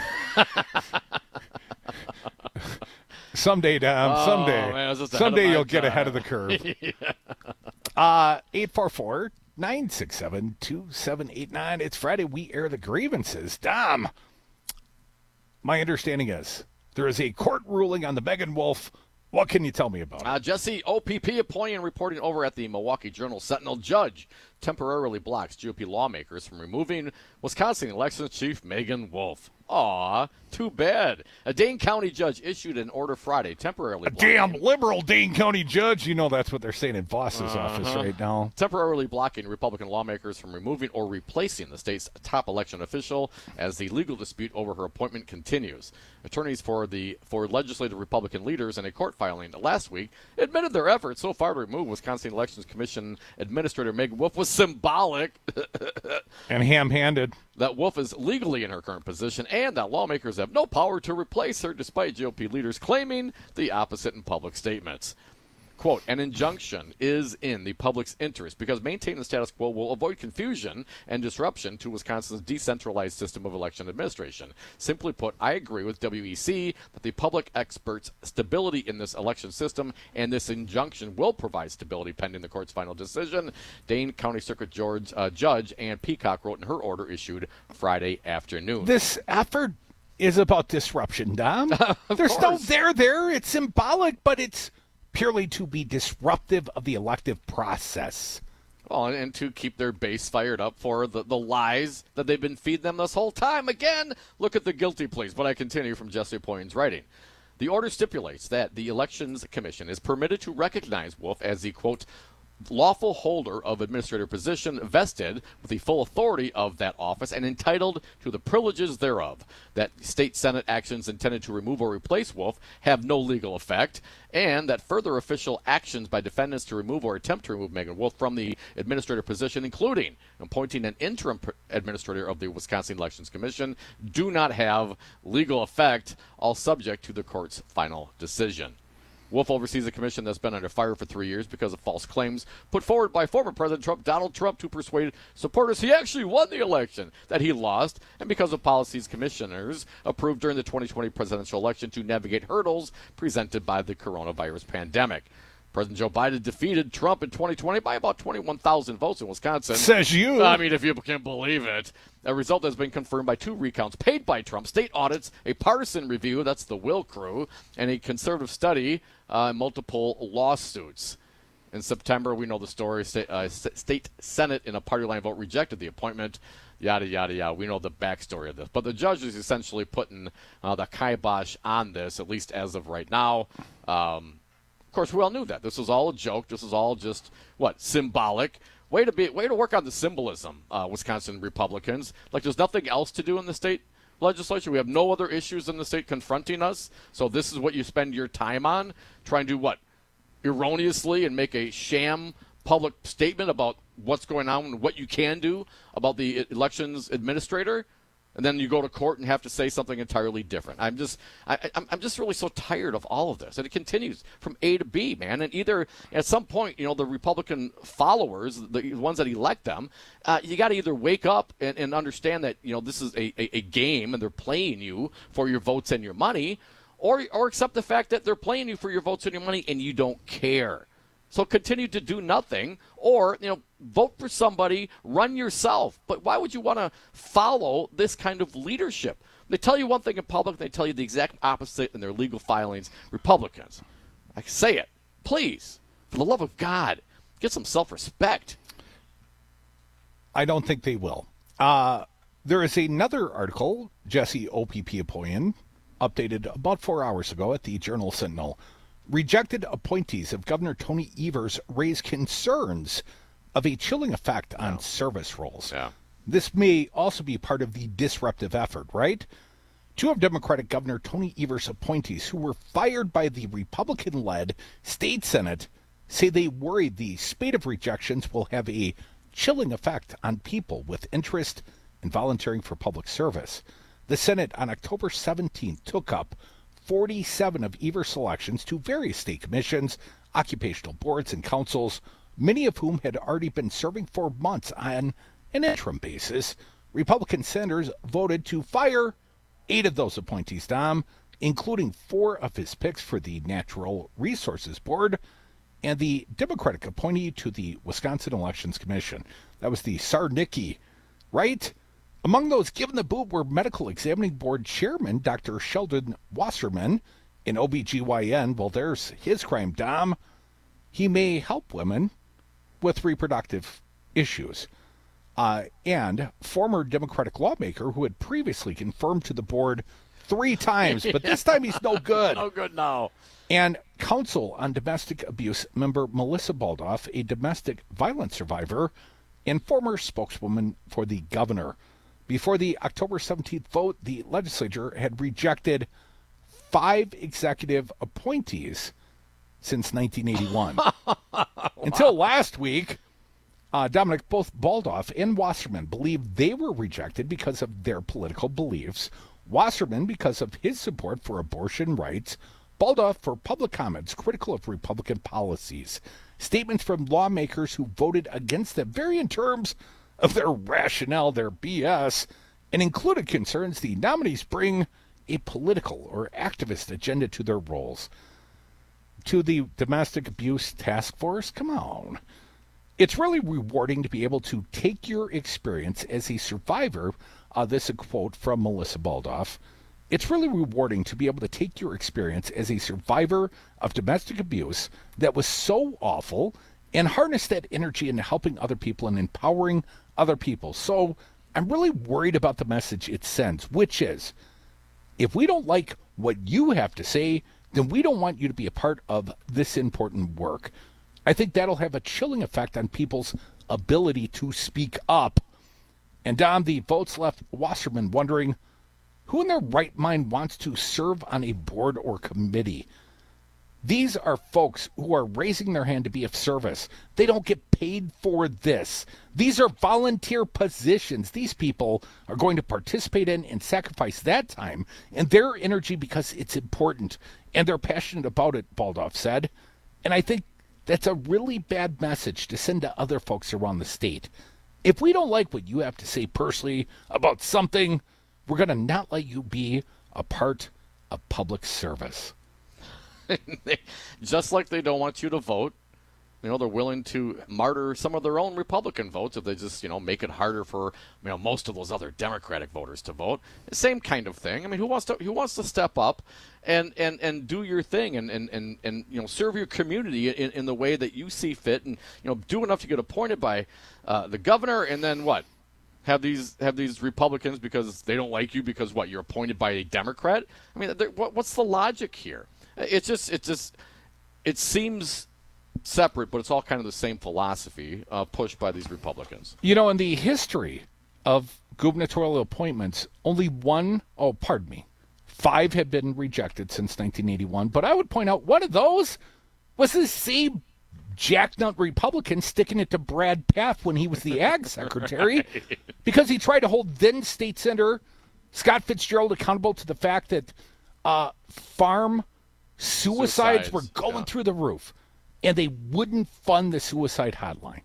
Someday, Dom. Oh, someday. Man, someday you'll time. get ahead of the curve. yeah. Uh, eight four four, nine six seven, two seven eight nine. It's Friday. We air the grievances. Dom, my understanding is there is a court ruling on the Megan Wolf What can you tell me about it? Uh, Jesse O P P Apoyan reporting over at the Milwaukee Journal Sentinel. Judge temporarily blocks G O P lawmakers from removing Wisconsin Elections Chief Megan Wolf. Aw, too bad. A Dane County judge issued an order Friday temporarily A blocking. damn liberal Dane County judge. You know that's what they're saying in Voss's Uh-huh. office right now. Temporarily blocking Republican lawmakers from removing or replacing the state's top election official as the legal dispute over her appointment continues. Attorneys for the for legislative Republican leaders in a court filing last week admitted their efforts so far to remove Wisconsin Elections Commission Administrator Megan Wolf was symbolic. And ham-handed. That Wolf is legally in her current position and that lawmakers have no power to replace her despite G O P leaders claiming the opposite in public statements. Quote, an injunction is in the public's interest because maintaining the status quo will avoid confusion and disruption to Wisconsin's decentralized system of election administration. Simply put, I agree with W E C that the public experts' stability in this election system and this injunction will provide stability pending the court's final decision. Dane County Circuit George, uh, Judge Ann Peacock wrote in her order issued Friday afternoon. This effort is about disruption, Dom. There's course. no there there. It's symbolic, but it's purely to be disruptive of the elective process. Well, and to keep their base fired up for the, the lies that they've been feeding them this whole time. Again, look at the guilty pleas. But I continue from Jesse Poyen's writing. The order stipulates that the Elections Commission is permitted to recognize Wolf as the, quote, lawful holder of administrator position vested with the full authority of that office and entitled to the privileges thereof. That state Senate actions intended to remove or replace Wolf have no legal effect, and that further official actions by defendants to remove or attempt to remove Megan Wolf from the administrator position, including appointing an interim administrator of the Wisconsin Elections Commission, do not have legal effect, all subject to the court's final decision. Wolf oversees a commission that's been under fire for three years because of false claims put forward by former President Trump, Donald Trump, to persuade supporters he actually won the election, that he lost, and because of policies commissioners approved during the twenty twenty presidential election to navigate hurdles presented by the coronavirus pandemic. President Joe Biden defeated Trump in twenty twenty by about twenty-one thousand votes in Wisconsin. Says you. I mean, if you can believe it. A result that's been confirmed by two recounts paid by Trump, state audits, a partisan review, that's the Will Crew, and a conservative study, uh, multiple lawsuits. In September, we know the story. State, uh, state Senate, in a party line vote, rejected the appointment. Yada, yada, yada. We know the backstory of this. But the judge is essentially putting uh, the kibosh on this, at least as of right now. Um, of course, we all knew that. This was all a joke. This was all just, what, symbolic. Way to be, way to work on the symbolism, uh, Wisconsin Republicans. Like there's nothing else to do in the state legislature. We have no other issues in the state confronting us. So this is what you spend your time on, trying to what, erroneously and make a sham public statement about what's going on and what you can do about the elections administrator. And then you go to court and have to say something entirely different. I'm just, I, I'm, I'm just really so tired of all of this, and it continues from A to B, man. And either at some point, you know, the Republican followers, the ones that elect them, uh, you got to either wake up and, and understand that you know this is a, a, a game and they're playing you for your votes and your money, or or accept the fact that they're playing you for your votes and your money and you don't care. So continue to do nothing, or you know, vote for somebody, run yourself. But why would you want to follow this kind of leadership? They tell you one thing in public, and they tell you the exact opposite in their legal filings. Republicans, I say it, please, for the love of God, get some self-respect. I don't think they will. Uh, there is another article, Jesse O P P Apoyan, updated about four hours ago at the Journal Sentinel. Rejected appointees of Governor Tony Evers raise concerns of a chilling effect on yeah. service roles. Yeah. This may also be part of the disruptive effort, right? Two of Democratic Governor Tony Evers' appointees who were fired by the Republican-led state Senate say they worry the spate of rejections will have a chilling effect on people with interest in volunteering for public service. The Senate on October seventeenth took up forty-seven of Evers' selections to various state commissions, occupational boards, and councils, many of whom had already been serving for months on an interim basis. Republican senators voted to fire eight of those appointees, Dom, including four of his picks for the Natural Resources Board and the Democratic appointee to the Wisconsin Elections Commission. That was the Sarnicki, right? Among those given the boot were Medical Examining Board Chairman Doctor Sheldon Wasserman in O B G Y N. Well, there's his crime, Dom. He may help women with reproductive issues. Uh, and former Democratic lawmaker who had previously confirmed to the board three times, but this time he's no good. No good now. And Council on Domestic Abuse member Melissa Baldoff, a domestic violence survivor and former spokeswoman for the governor. Before the October seventeenth vote, the legislature had rejected five executive appointees since nineteen eighty-one. Wow. Until last week, uh, Dominic, both Baldoff and Wasserman believed they were rejected because of their political beliefs. Wasserman because of his support for abortion rights. Baldoff for public comments critical of Republican policies. Statements from lawmakers who voted against them vary in terms of their rationale, their B S, and included concerns the nominees bring a political or activist agenda to their roles. To the Domestic Abuse Task Force, come on. It's really rewarding to be able to take your experience as a survivor. Uh, this is a quote from Melissa Baldoff. It's really rewarding to be able to take your experience as a survivor of domestic abuse that was so awful and harness that energy into helping other people and empowering other people. So I'm really worried about the message it sends, which is, if we don't like what you have to say, then we don't want you to be a part of this important work. I think that'll have a chilling effect on people's ability to speak up. And Dom, the votes left Wasserman wondering, who in their right mind wants to serve on a board or committee? These are folks who are raising their hand to be of service. They don't get paid for this. These are volunteer positions. These people are going to participate in and sacrifice that time and their energy because it's important. And they're passionate about it, Baldoff said. And I think that's a really bad message to send to other folks around the state. If we don't like what you have to say personally about something, we're going to not let you be a part of public service. Just like they don't want you to vote, you know, they're willing to martyr some of their own Republican votes if they just, you know, make it harder for, you know, most of those other Democratic voters to vote. Same kind of thing. I mean, who wants to who wants to step up and, and, and do your thing and, and, and, and you know, serve your community in, in the way that you see fit and, you know, do enough to get appointed by uh, the governor and then what? Have these have these Republicans because they don't like you because what, you're appointed by a Democrat? I mean, what, what's the logic here? It just it just it seems separate, but it's all kind of the same philosophy uh, pushed by these Republicans. You know, in the history of gubernatorial appointments, only one, oh, pardon me, five have been rejected since nineteen eighty-one. But I would point out one of those was the same jacknut Republican sticking it to Brad Path when he was the ag secretary right. because he tried to hold then state senator Scott Fitzgerald accountable to the fact that uh, farm suicides, suicides were going yeah. through the roof and they wouldn't fund the suicide hotline.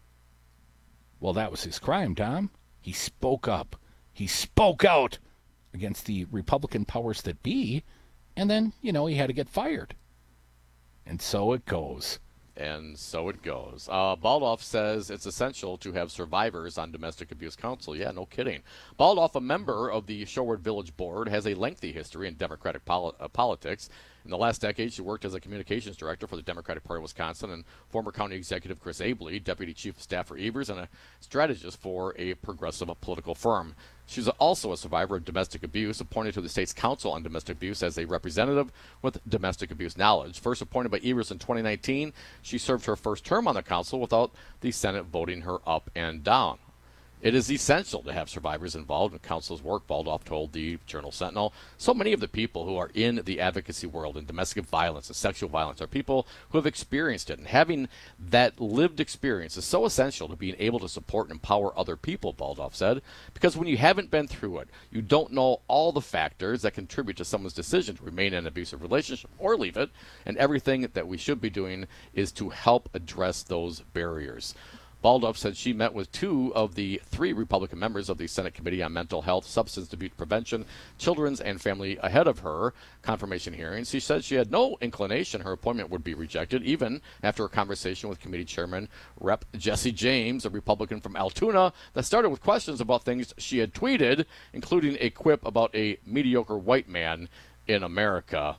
Well, that was his crime, Tom. He spoke up. He spoke out against the Republican powers that be, and then, you know, he had to get fired. And so it goes. And so it goes. Uh, Baldoff says it's essential to have survivors on domestic abuse counsel. Yeah, no kidding. Baldoff, a member of the Shoreward Village Board, has a lengthy history in Democratic poli- uh, politics. In the last decade, she worked as a communications director for the Democratic Party of Wisconsin and former county executive Chris Abley, deputy chief of staff for Evers, and a strategist for a progressive political firm. She's also a survivor of domestic abuse, appointed to the state's Council on Domestic Abuse as a representative with domestic abuse knowledge. First appointed by Evers in twenty nineteen, she served her first term on the council without the Senate voting her up and down. It is essential to have survivors involved in council's work, Baldoff told the Journal Sentinel. So many of the people who are in the advocacy world in domestic violence and sexual violence are people who have experienced it. And having that lived experience is so essential to being able to support and empower other people, Baldoff said, because when you haven't been through it, you don't know all the factors that contribute to someone's decision to remain in an abusive relationship or leave it. And everything that we should be doing is to help address those barriers. Baldoff said she met with two of the three Republican members of the Senate Committee on Mental Health, Substance Abuse Prevention, Children's, and Family ahead of her confirmation hearings. She said she had no inclination her appointment would be rejected, even after a conversation with Committee Chairman Representative Jesse James, a Republican from Altoona, that started with questions about things she had tweeted, including a quip about a mediocre white man in America.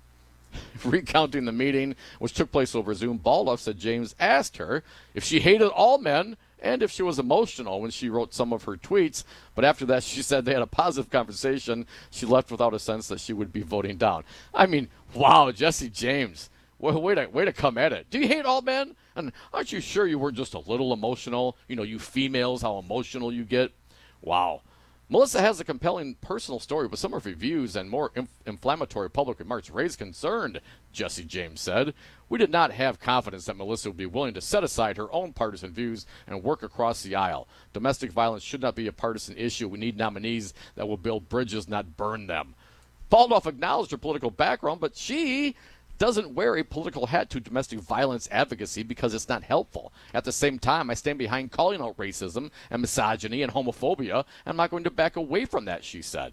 Recounting the meeting, which took place over Zoom, Baldoff said James asked her if she hated all men and if she was emotional when she wrote some of her tweets. But after that, she said they had a positive conversation. She left without a sense that she would be voting down. I mean, wow, Jesse James. Well, way to, way to come at it. Do you hate all men? And aren't you sure you were just a little emotional? You know, you females, how emotional you get. Wow. Melissa has a compelling personal story, but some of her views and more inf- inflammatory public remarks raised concern, Jesse James said. We did not have confidence that Melissa would be willing to set aside her own partisan views and work across the aisle. Domestic violence should not be a partisan issue. We need nominees that will build bridges, not burn them. Baldoff acknowledged her political background, but she doesn't wear a political hat to domestic violence advocacy because it's not helpful. At the same time, I stand behind calling out racism and misogyny and homophobia. I'm not going to back away from that, she said.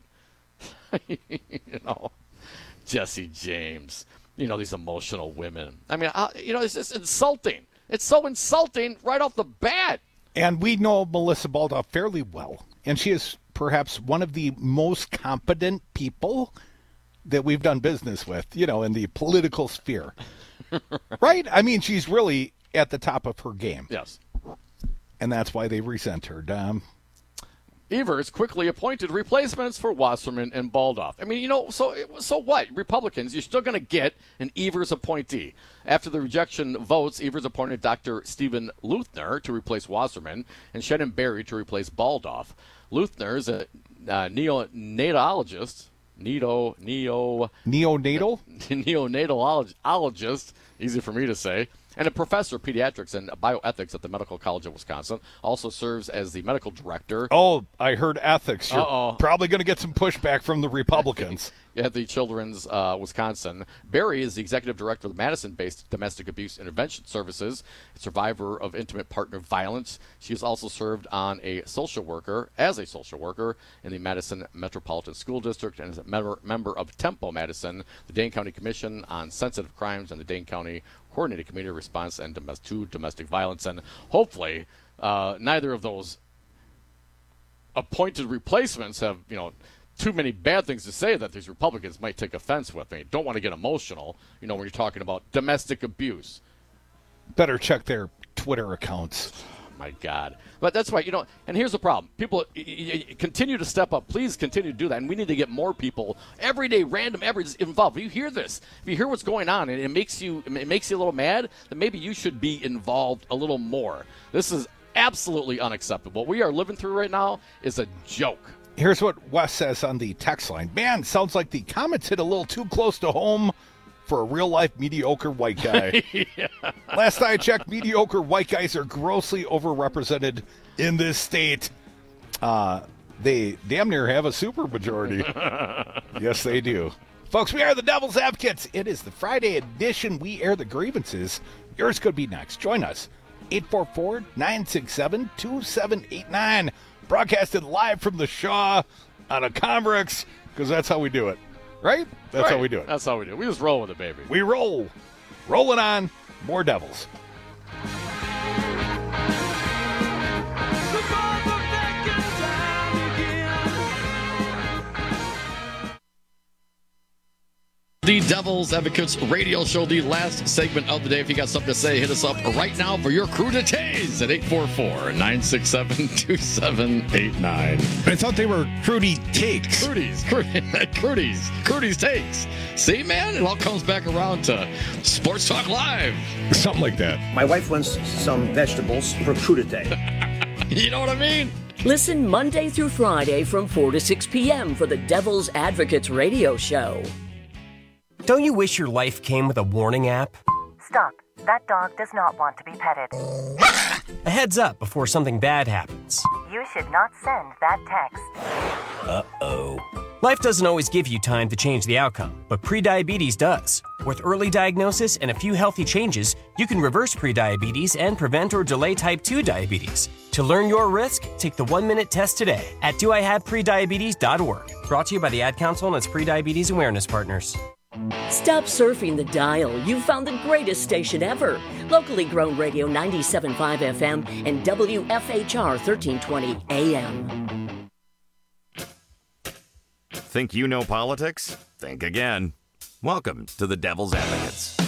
You know, Jesse James, you know, these emotional women. I mean, I, you know, it's just insulting. It's so insulting right off the bat. And we know Melissa Baldoff fairly well, and she is perhaps one of the most competent people that we've done business with, you know, in the political sphere. Right? I mean, she's really at the top of her game. Yes. And that's why they resent her, Dom. Evers quickly appointed replacements for Wasserman and Baldoff. I mean, you know, so so what? Republicans, you're still going to get an Evers appointee. After the rejection votes, Evers appointed Doctor Stephen Luthner to replace Wasserman and Shannon Berry to replace Baldoff. Luthner is a uh, neonatologist. Neo, neo, neonatal, neonatologist, easy for me to say, and a professor of pediatrics and bioethics at the Medical College of Wisconsin. Also serves as the medical director. Oh, I heard ethics. You're Uh-oh. probably going to get some pushback from the Republicans. At the Children's uh, Wisconsin. Barry is the executive director of the Madison-based Domestic Abuse Intervention Services, a survivor of intimate partner violence. She has also served on a social worker, as a social worker in the Madison Metropolitan School District, and is a member, member of Tempo Madison, the Dane County Commission on Sensitive Crimes, and the Dane County Coordinated Community Response and domestic, to Domestic Violence. And hopefully, uh, neither of those appointed replacements have, you know, too many bad things to say that these Republicans might take offense with. I don't want to get emotional, you know, when you're talking about domestic abuse. Better check their Twitter accounts. My God. But that's why, you know, and here's the problem. People y- y- continue to step up. Please continue to do that. And we need to get more people, everyday, random, every involved. If you hear this, if you hear what's going on and it makes you it makes you a little mad, then maybe you should be involved a little more. This is absolutely unacceptable. What we are living through right now is a joke. Here's what Wes says on the text line. Man, sounds like the comments hit a little too close to home for a real-life mediocre white guy. Yeah. Last I checked, mediocre white guys are grossly overrepresented in this state. Uh, they damn near have a supermajority. Yes, they do. Folks, we are the Devil's Advocates. It is the Friday edition. We air the grievances. Yours could be next. Join us. eight four four, nine six seven, two seven eight nine. Broadcasted live from the Shaw on a Comrex, because that's how we do it. Right? That's right. how we do it. That's how we do it. We just roll with it, baby. We roll. Rolling on. More Devils. The Devil's Advocates radio show, the last segment of the day. If you got something to say, hit us up right now for your crudités at eight four four, nine six seven, two seven eight nine. I thought they were Crudy Takes. Crudies. Crudies. Crudies Takes. See, man, it all comes back around to Sports Talk Live. Something like that. My wife wants some vegetables for crudité. You know what I mean? Listen Monday through Friday from four to six p.m. for the Devil's Advocates radio show. Don't you wish your life came with a warning app? Stop. That dog does not want to be petted. A heads up before something bad happens. You should not send that text. Uh-oh. Life doesn't always give you time to change the outcome, but prediabetes does. With early diagnosis and a few healthy changes, you can reverse prediabetes and prevent or delay type two diabetes. To learn your risk, take the one-minute test today at do I have prediabetes dot org. Brought to you by the Ad Council and its Prediabetes Awareness Partners. Stop surfing the dial. You've found the greatest station ever. Locally grown radio ninety-seven point five F M and W F H R thirteen twenty A M. Think you know politics? Think again. Welcome to the Devil's Advocates.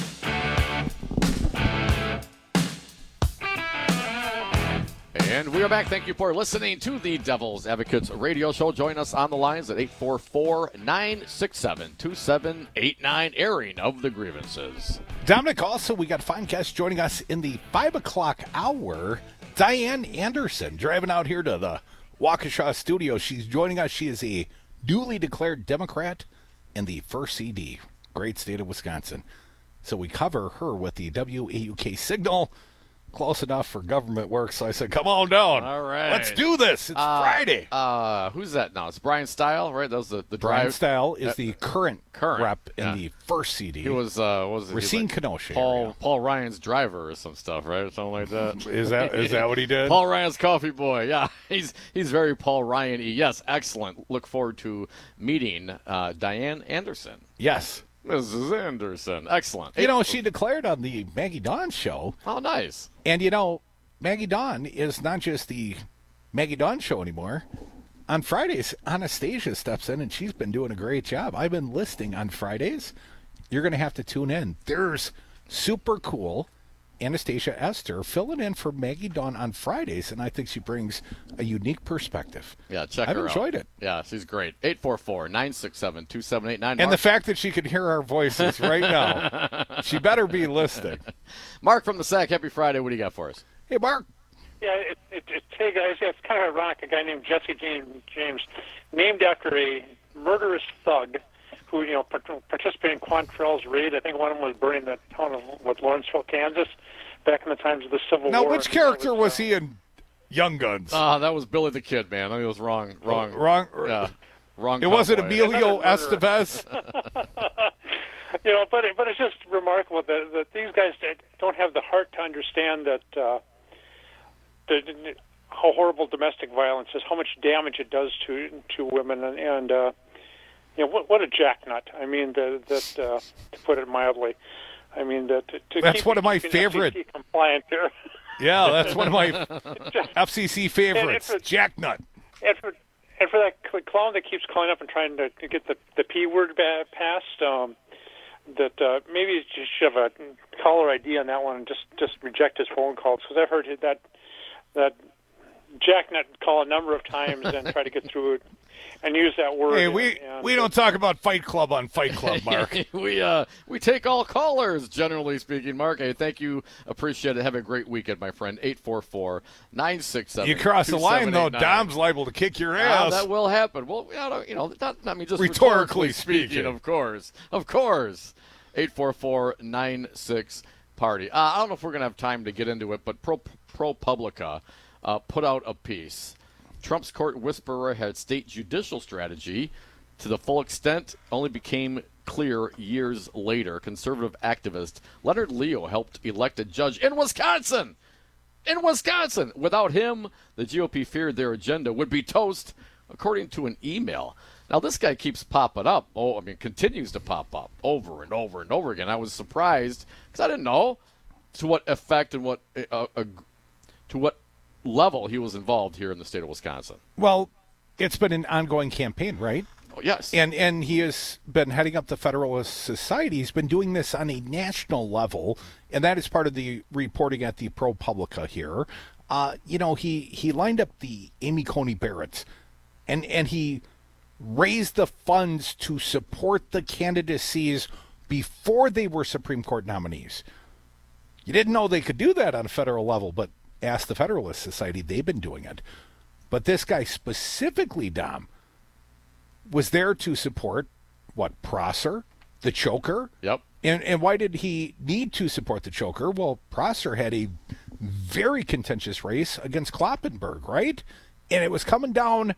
And we are back. Thank you for listening to the Devil's Advocates radio show. Join us on the lines at eight four four, nine six seven, two seven eight nine, airing of the grievances. Dominic, also, we got fine guests joining us in the five o'clock hour. Diane Anderson, driving out here to the Waukesha studio. She's joining us. She is a newly declared Democrat in the first C D, great state of Wisconsin. So we cover her with the W A U K signal. Close enough for government work, so I said, come on down. All right. Let's do this. It's uh, Friday. Uh, who's that now? It's Brian Stile, right? That was the, the Brian drive. Stile is uh, the current, current rep in yeah. the first C D. He was, uh, what was it? Racine like Kenosha Paul, area. Paul Ryan's driver or some stuff, right? Or something like that. Is that is that what he did? Paul Ryan's coffee boy. Yeah, he's he's very Paul Ryan-y. Yes, excellent. Look forward to meeting uh, Diane Anderson. Yes. Missus Anderson. Excellent. You know, she declared on the Maggie Dawn show. Oh, nice. And, you know, Maggie Dawn is not just the Maggie Dawn show anymore. On Fridays, Anastasia steps in, and she's been doing a great job. I've been listening on Fridays. You're going to have to tune in. There's super cool Anastasia Esther filling in for Maggie Dawn on Fridays, and I think she brings a unique perspective. Yeah, check I've her out. I've enjoyed it. Yeah, she's great. eight four four, nine six seven, two seven eight nine. And the fact that she can hear our voices right now, she better be listening. Mark from the S A C, happy Friday. What do you got for us? Hey, Mark. Yeah, it, it, it, hey guys, yeah, it's kind of ironic. A guy named Jesse James, James, named after a murderous thug who, you know, participated in Quantrell's raid. I think one of them was burning the town of what, Lawrenceville, Kansas, back in the times of the Civil now, War. Now, which character was, was he in Young Guns? Ah, uh, that was Billy the Kid, man. I mean, it was wrong, wrong, oh, wrong. Yeah, wrong. It wasn't Emilio Estevez. You know, but it, but it's just remarkable that, that these guys don't have the heart to understand that uh, the, how horrible domestic violence is, how much damage it does to to women, and, and uh, you know what, what a jacknut. I mean, the, that uh, to put it mildly. I mean, that to, to that's keep, one of my keep favorite. F C C compliant here. Yeah, that's one of my F C C favorites. And, and for, jacknut. And for and for that clown that keeps calling up and trying to, to get the the P word passed. Um, that uh, maybe you should have a caller I D on that one and just, just reject his phone calls, because I've heard that that jacknut call a number of times and try to get through it and use that word. Hey, we and, we don't talk about Fight Club on Fight Club, Mark. we uh we take all callers, generally speaking, Mark. Hey, thank you, appreciate it. Have a great weekend, my friend. eight four four, nine six seven, you cross the line though, Dom's liable to kick your ass. Uh, that will happen. Well, you know, not, I mean, just rhetorically, rhetorically speaking, speaking, of course, of course. eight four four, nine six, party. Uh, I don't know if we're going to have time to get into it, but Pro, ProPublica uh, put out a piece. Trump's court whisperer had state judicial strategy to the full extent only became clear years later. Conservative activist Leonard Leo helped elect a judge in Wisconsin. In Wisconsin. Without him, the G O P feared their agenda would be toast, according to an email. Now, this guy keeps popping up. Oh, I mean, continues to pop up over and over and over again. I was surprised because I didn't know to what effect and what uh, uh, to what level he was involved here in the state of Wisconsin. Well, it's been an ongoing campaign, right? Oh, yes. And and he has been heading up the Federalist Society. He's been doing this on a national level, and that is part of the reporting at the ProPublica here. Uh, you know, he, he lined up the Amy Coney Barrett, and, and he raised the funds to support the candidacies before they were Supreme Court nominees. You didn't know they could do that on a federal level, but ask the Federalist Society, they've been doing it. But this guy specifically, Dom, was there to support, what, Prosser, the choker? Yep. And and why did he need to support the choker? Well, Prosser had a very contentious race against Kloppenberg, right? And it was coming down,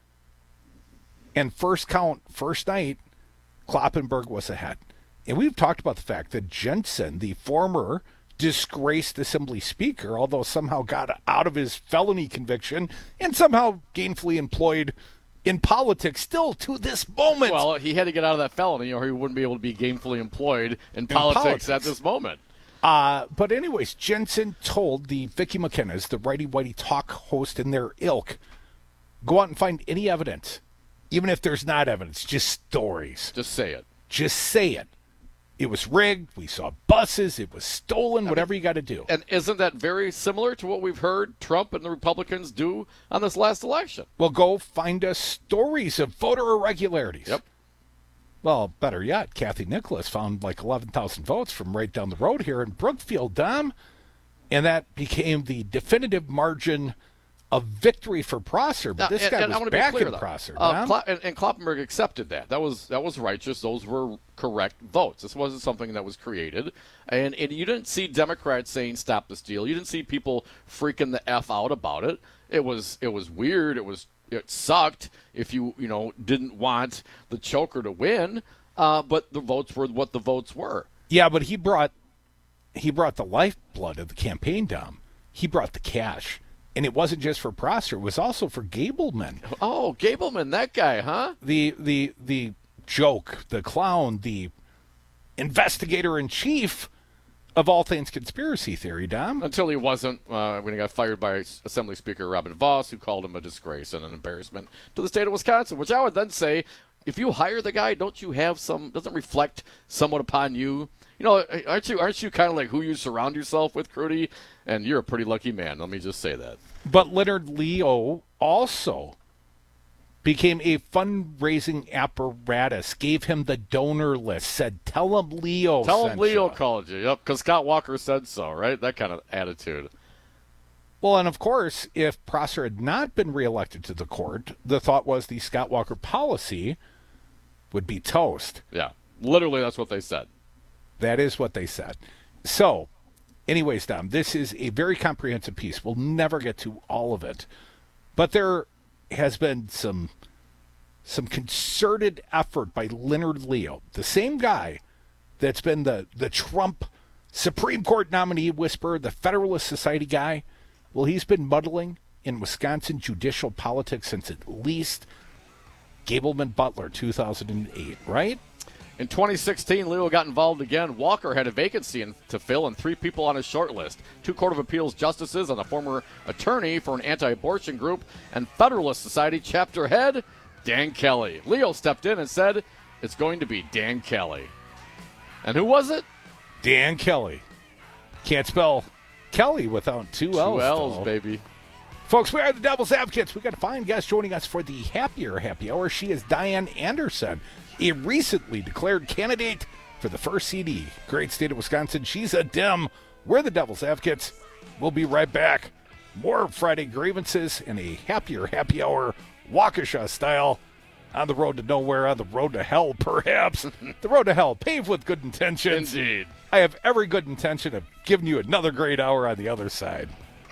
and first count, first night, Kloppenberg was ahead. And we've talked about the fact that Jensen, the former disgraced Assembly Speaker, although somehow got out of his felony conviction and somehow gainfully employed in politics still to this moment. Well, he had to get out of that felony or he wouldn't be able to be gainfully employed in, in politics, politics at this moment. Uh, but anyways, Jensen told the Vicky McKenna's, the Righty Whitey talk host in their ilk, go out and find any evidence, even if there's not evidence, just stories. Just say it. Just say it. it was rigged. We saw buses. It was stolen. I whatever mean, you got to do. And isn't that very similar to what we've heard Trump and the Republicans do on this last election? Well, go find us stories of voter irregularities. Yep. Well, better yet, Kathy Nicholas found like eleven thousand votes from right down the road here in Brookfield, Dom. And that became the definitive margin of victory for Prosser. But Now, this and, guy and I was want to be back clear, in though. Prosser. Uh, Dom. Kla- and, and Kloppenberg accepted that. That was that was righteous. Those were correct votes. This wasn't something that was created. And, and you didn't see Democrats saying stop the steal. You didn't see people freaking the F out about it. It was it was weird. It was it sucked if you you know didn't want the choker to win. Uh, but the votes were what the votes were. Yeah, but he brought he brought the lifeblood of the campaign, Dom. He brought the cash. And it wasn't just for Prosser. It was also for Gableman. Oh, Gableman, that guy, huh? The the the joke, the clown, the investigator-in-chief of all things conspiracy theory, Dom. Until he wasn't, uh, when he got fired by Assembly Speaker Robin Vos, who called him a disgrace and an embarrassment to the state of Wisconsin, which I would then say, if you hire the guy, don't you have some, doesn't reflect somewhat upon you? You know, aren't you aren't you kind of like who you surround yourself with, Crudy? And you're a pretty lucky man, let me just say that. But Leonard Leo also became a fundraising apparatus, gave him the donor list, said, tell him Leo Tell him sent Leo you. called you, yep, because Scott Walker said so, right? That kind of attitude. Well, and of course, if Prosser had not been reelected to the court, the thought was the Scott Walker policy would be toast. Yeah, literally that's what they said. That is what they said. So, anyways, Dom, this is a very comprehensive piece. We'll never get to all of it. But there has been some some concerted effort by Leonard Leo, the same guy that's been the, the Trump Supreme Court nominee whisperer, the Federalist Society guy. Well, he's been muddling in Wisconsin judicial politics since at least Gableman Butler, two thousand eight, right? In twenty sixteen, Leo got involved again. Walker had a vacancy in, to fill and three people on his short list. Two Court of Appeals justices and a former attorney for an anti-abortion group and Federalist Society chapter head, Dan Kelly. Leo stepped in and said, it's going to be Dan Kelly. And who was it? Dan Kelly. Can't spell Kelly without two, Two L's. L's, though. baby. Folks, we are the Devil's Advocates. We got a fine guest joining us for the Happier Happy Hour. She is Diane Anderson, a recently declared candidate for the first C D. Great state of Wisconsin. She's a Dem. We're the Devil's Advocates. We'll be right back. More Friday grievances in a Happier Happy Hour, Waukesha style. On the road to nowhere, on the road to hell, perhaps. The road to hell, paved with good intentions. Indeed. I have every good intention of giving you another great hour on the other side.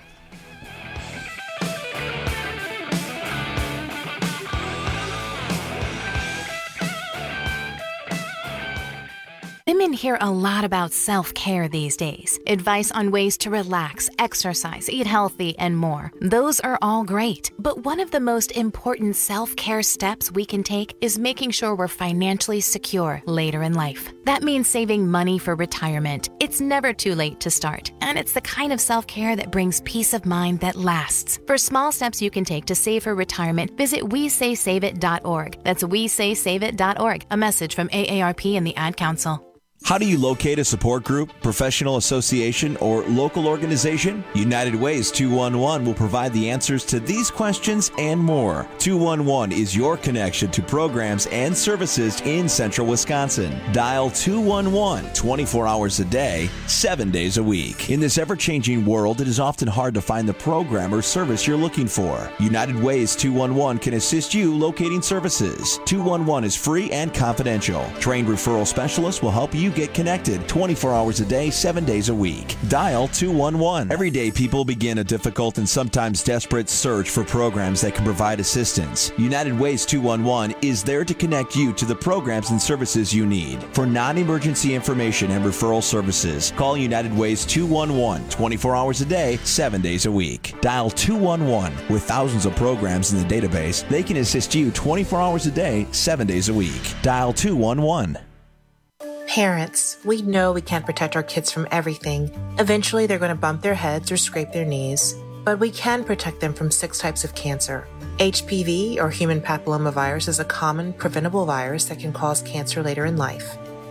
Women hear a lot about self-care these days. Advice on ways to relax, exercise, eat healthy, and more. Those are all great. But one of the most important self-care steps we can take is making sure we're financially secure later in life. That means saving money for retirement. It's never too late to start, and it's the kind of self-care that brings peace of mind that lasts. For small steps you can take to save for retirement, visit we say save it dot org. That's we say save it dot org. A message from A A R P and the Ad Council. How do you locate a support group, professional association, or local organization? United Ways two one one will provide the answers to these questions and more. two one one is your connection to programs and services in central Wisconsin. Dial two one one twenty-four hours a day, seven days a week. In this ever-changing world, it is often hard to find the program or service you're looking for. United Ways two one one can assist you locating services. two one one is free and confidential. Trained referral specialists will help you get connected twenty-four hours a day, seven days a week. Dial two one one. Every day, people begin a difficult and sometimes desperate search for programs that can provide assistance. United Ways two one one is there to connect you to the programs and services you need. For non-emergency information and referral services, call United Ways two one one twenty-four hours a day, seven days a week. Dial two one one. With thousands of programs in the database, they can assist you twenty-four hours a day, seven days a week. Dial two one one. Parents, we know we can't protect our kids from everything. Eventually, they're going to bump their heads or scrape their knees. But we can protect them from six types of cancer. H P V, or human papillomavirus, is a common, preventable virus that can cause cancer later in life.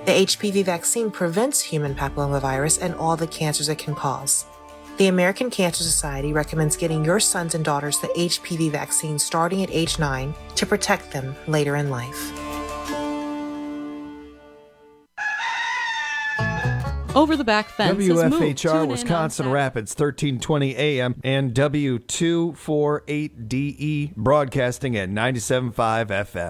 The H P V vaccine prevents human papillomavirus and all the cancers it can cause. The American Cancer Society recommends getting your sons and daughters the H P V vaccine starting at age nine to protect them later in life. Over the Back Fence W F H R has moved. Tune Wisconsin Rapids, thirteen twenty A M and W two forty-eight D E broadcasting at ninety-seven point five F M.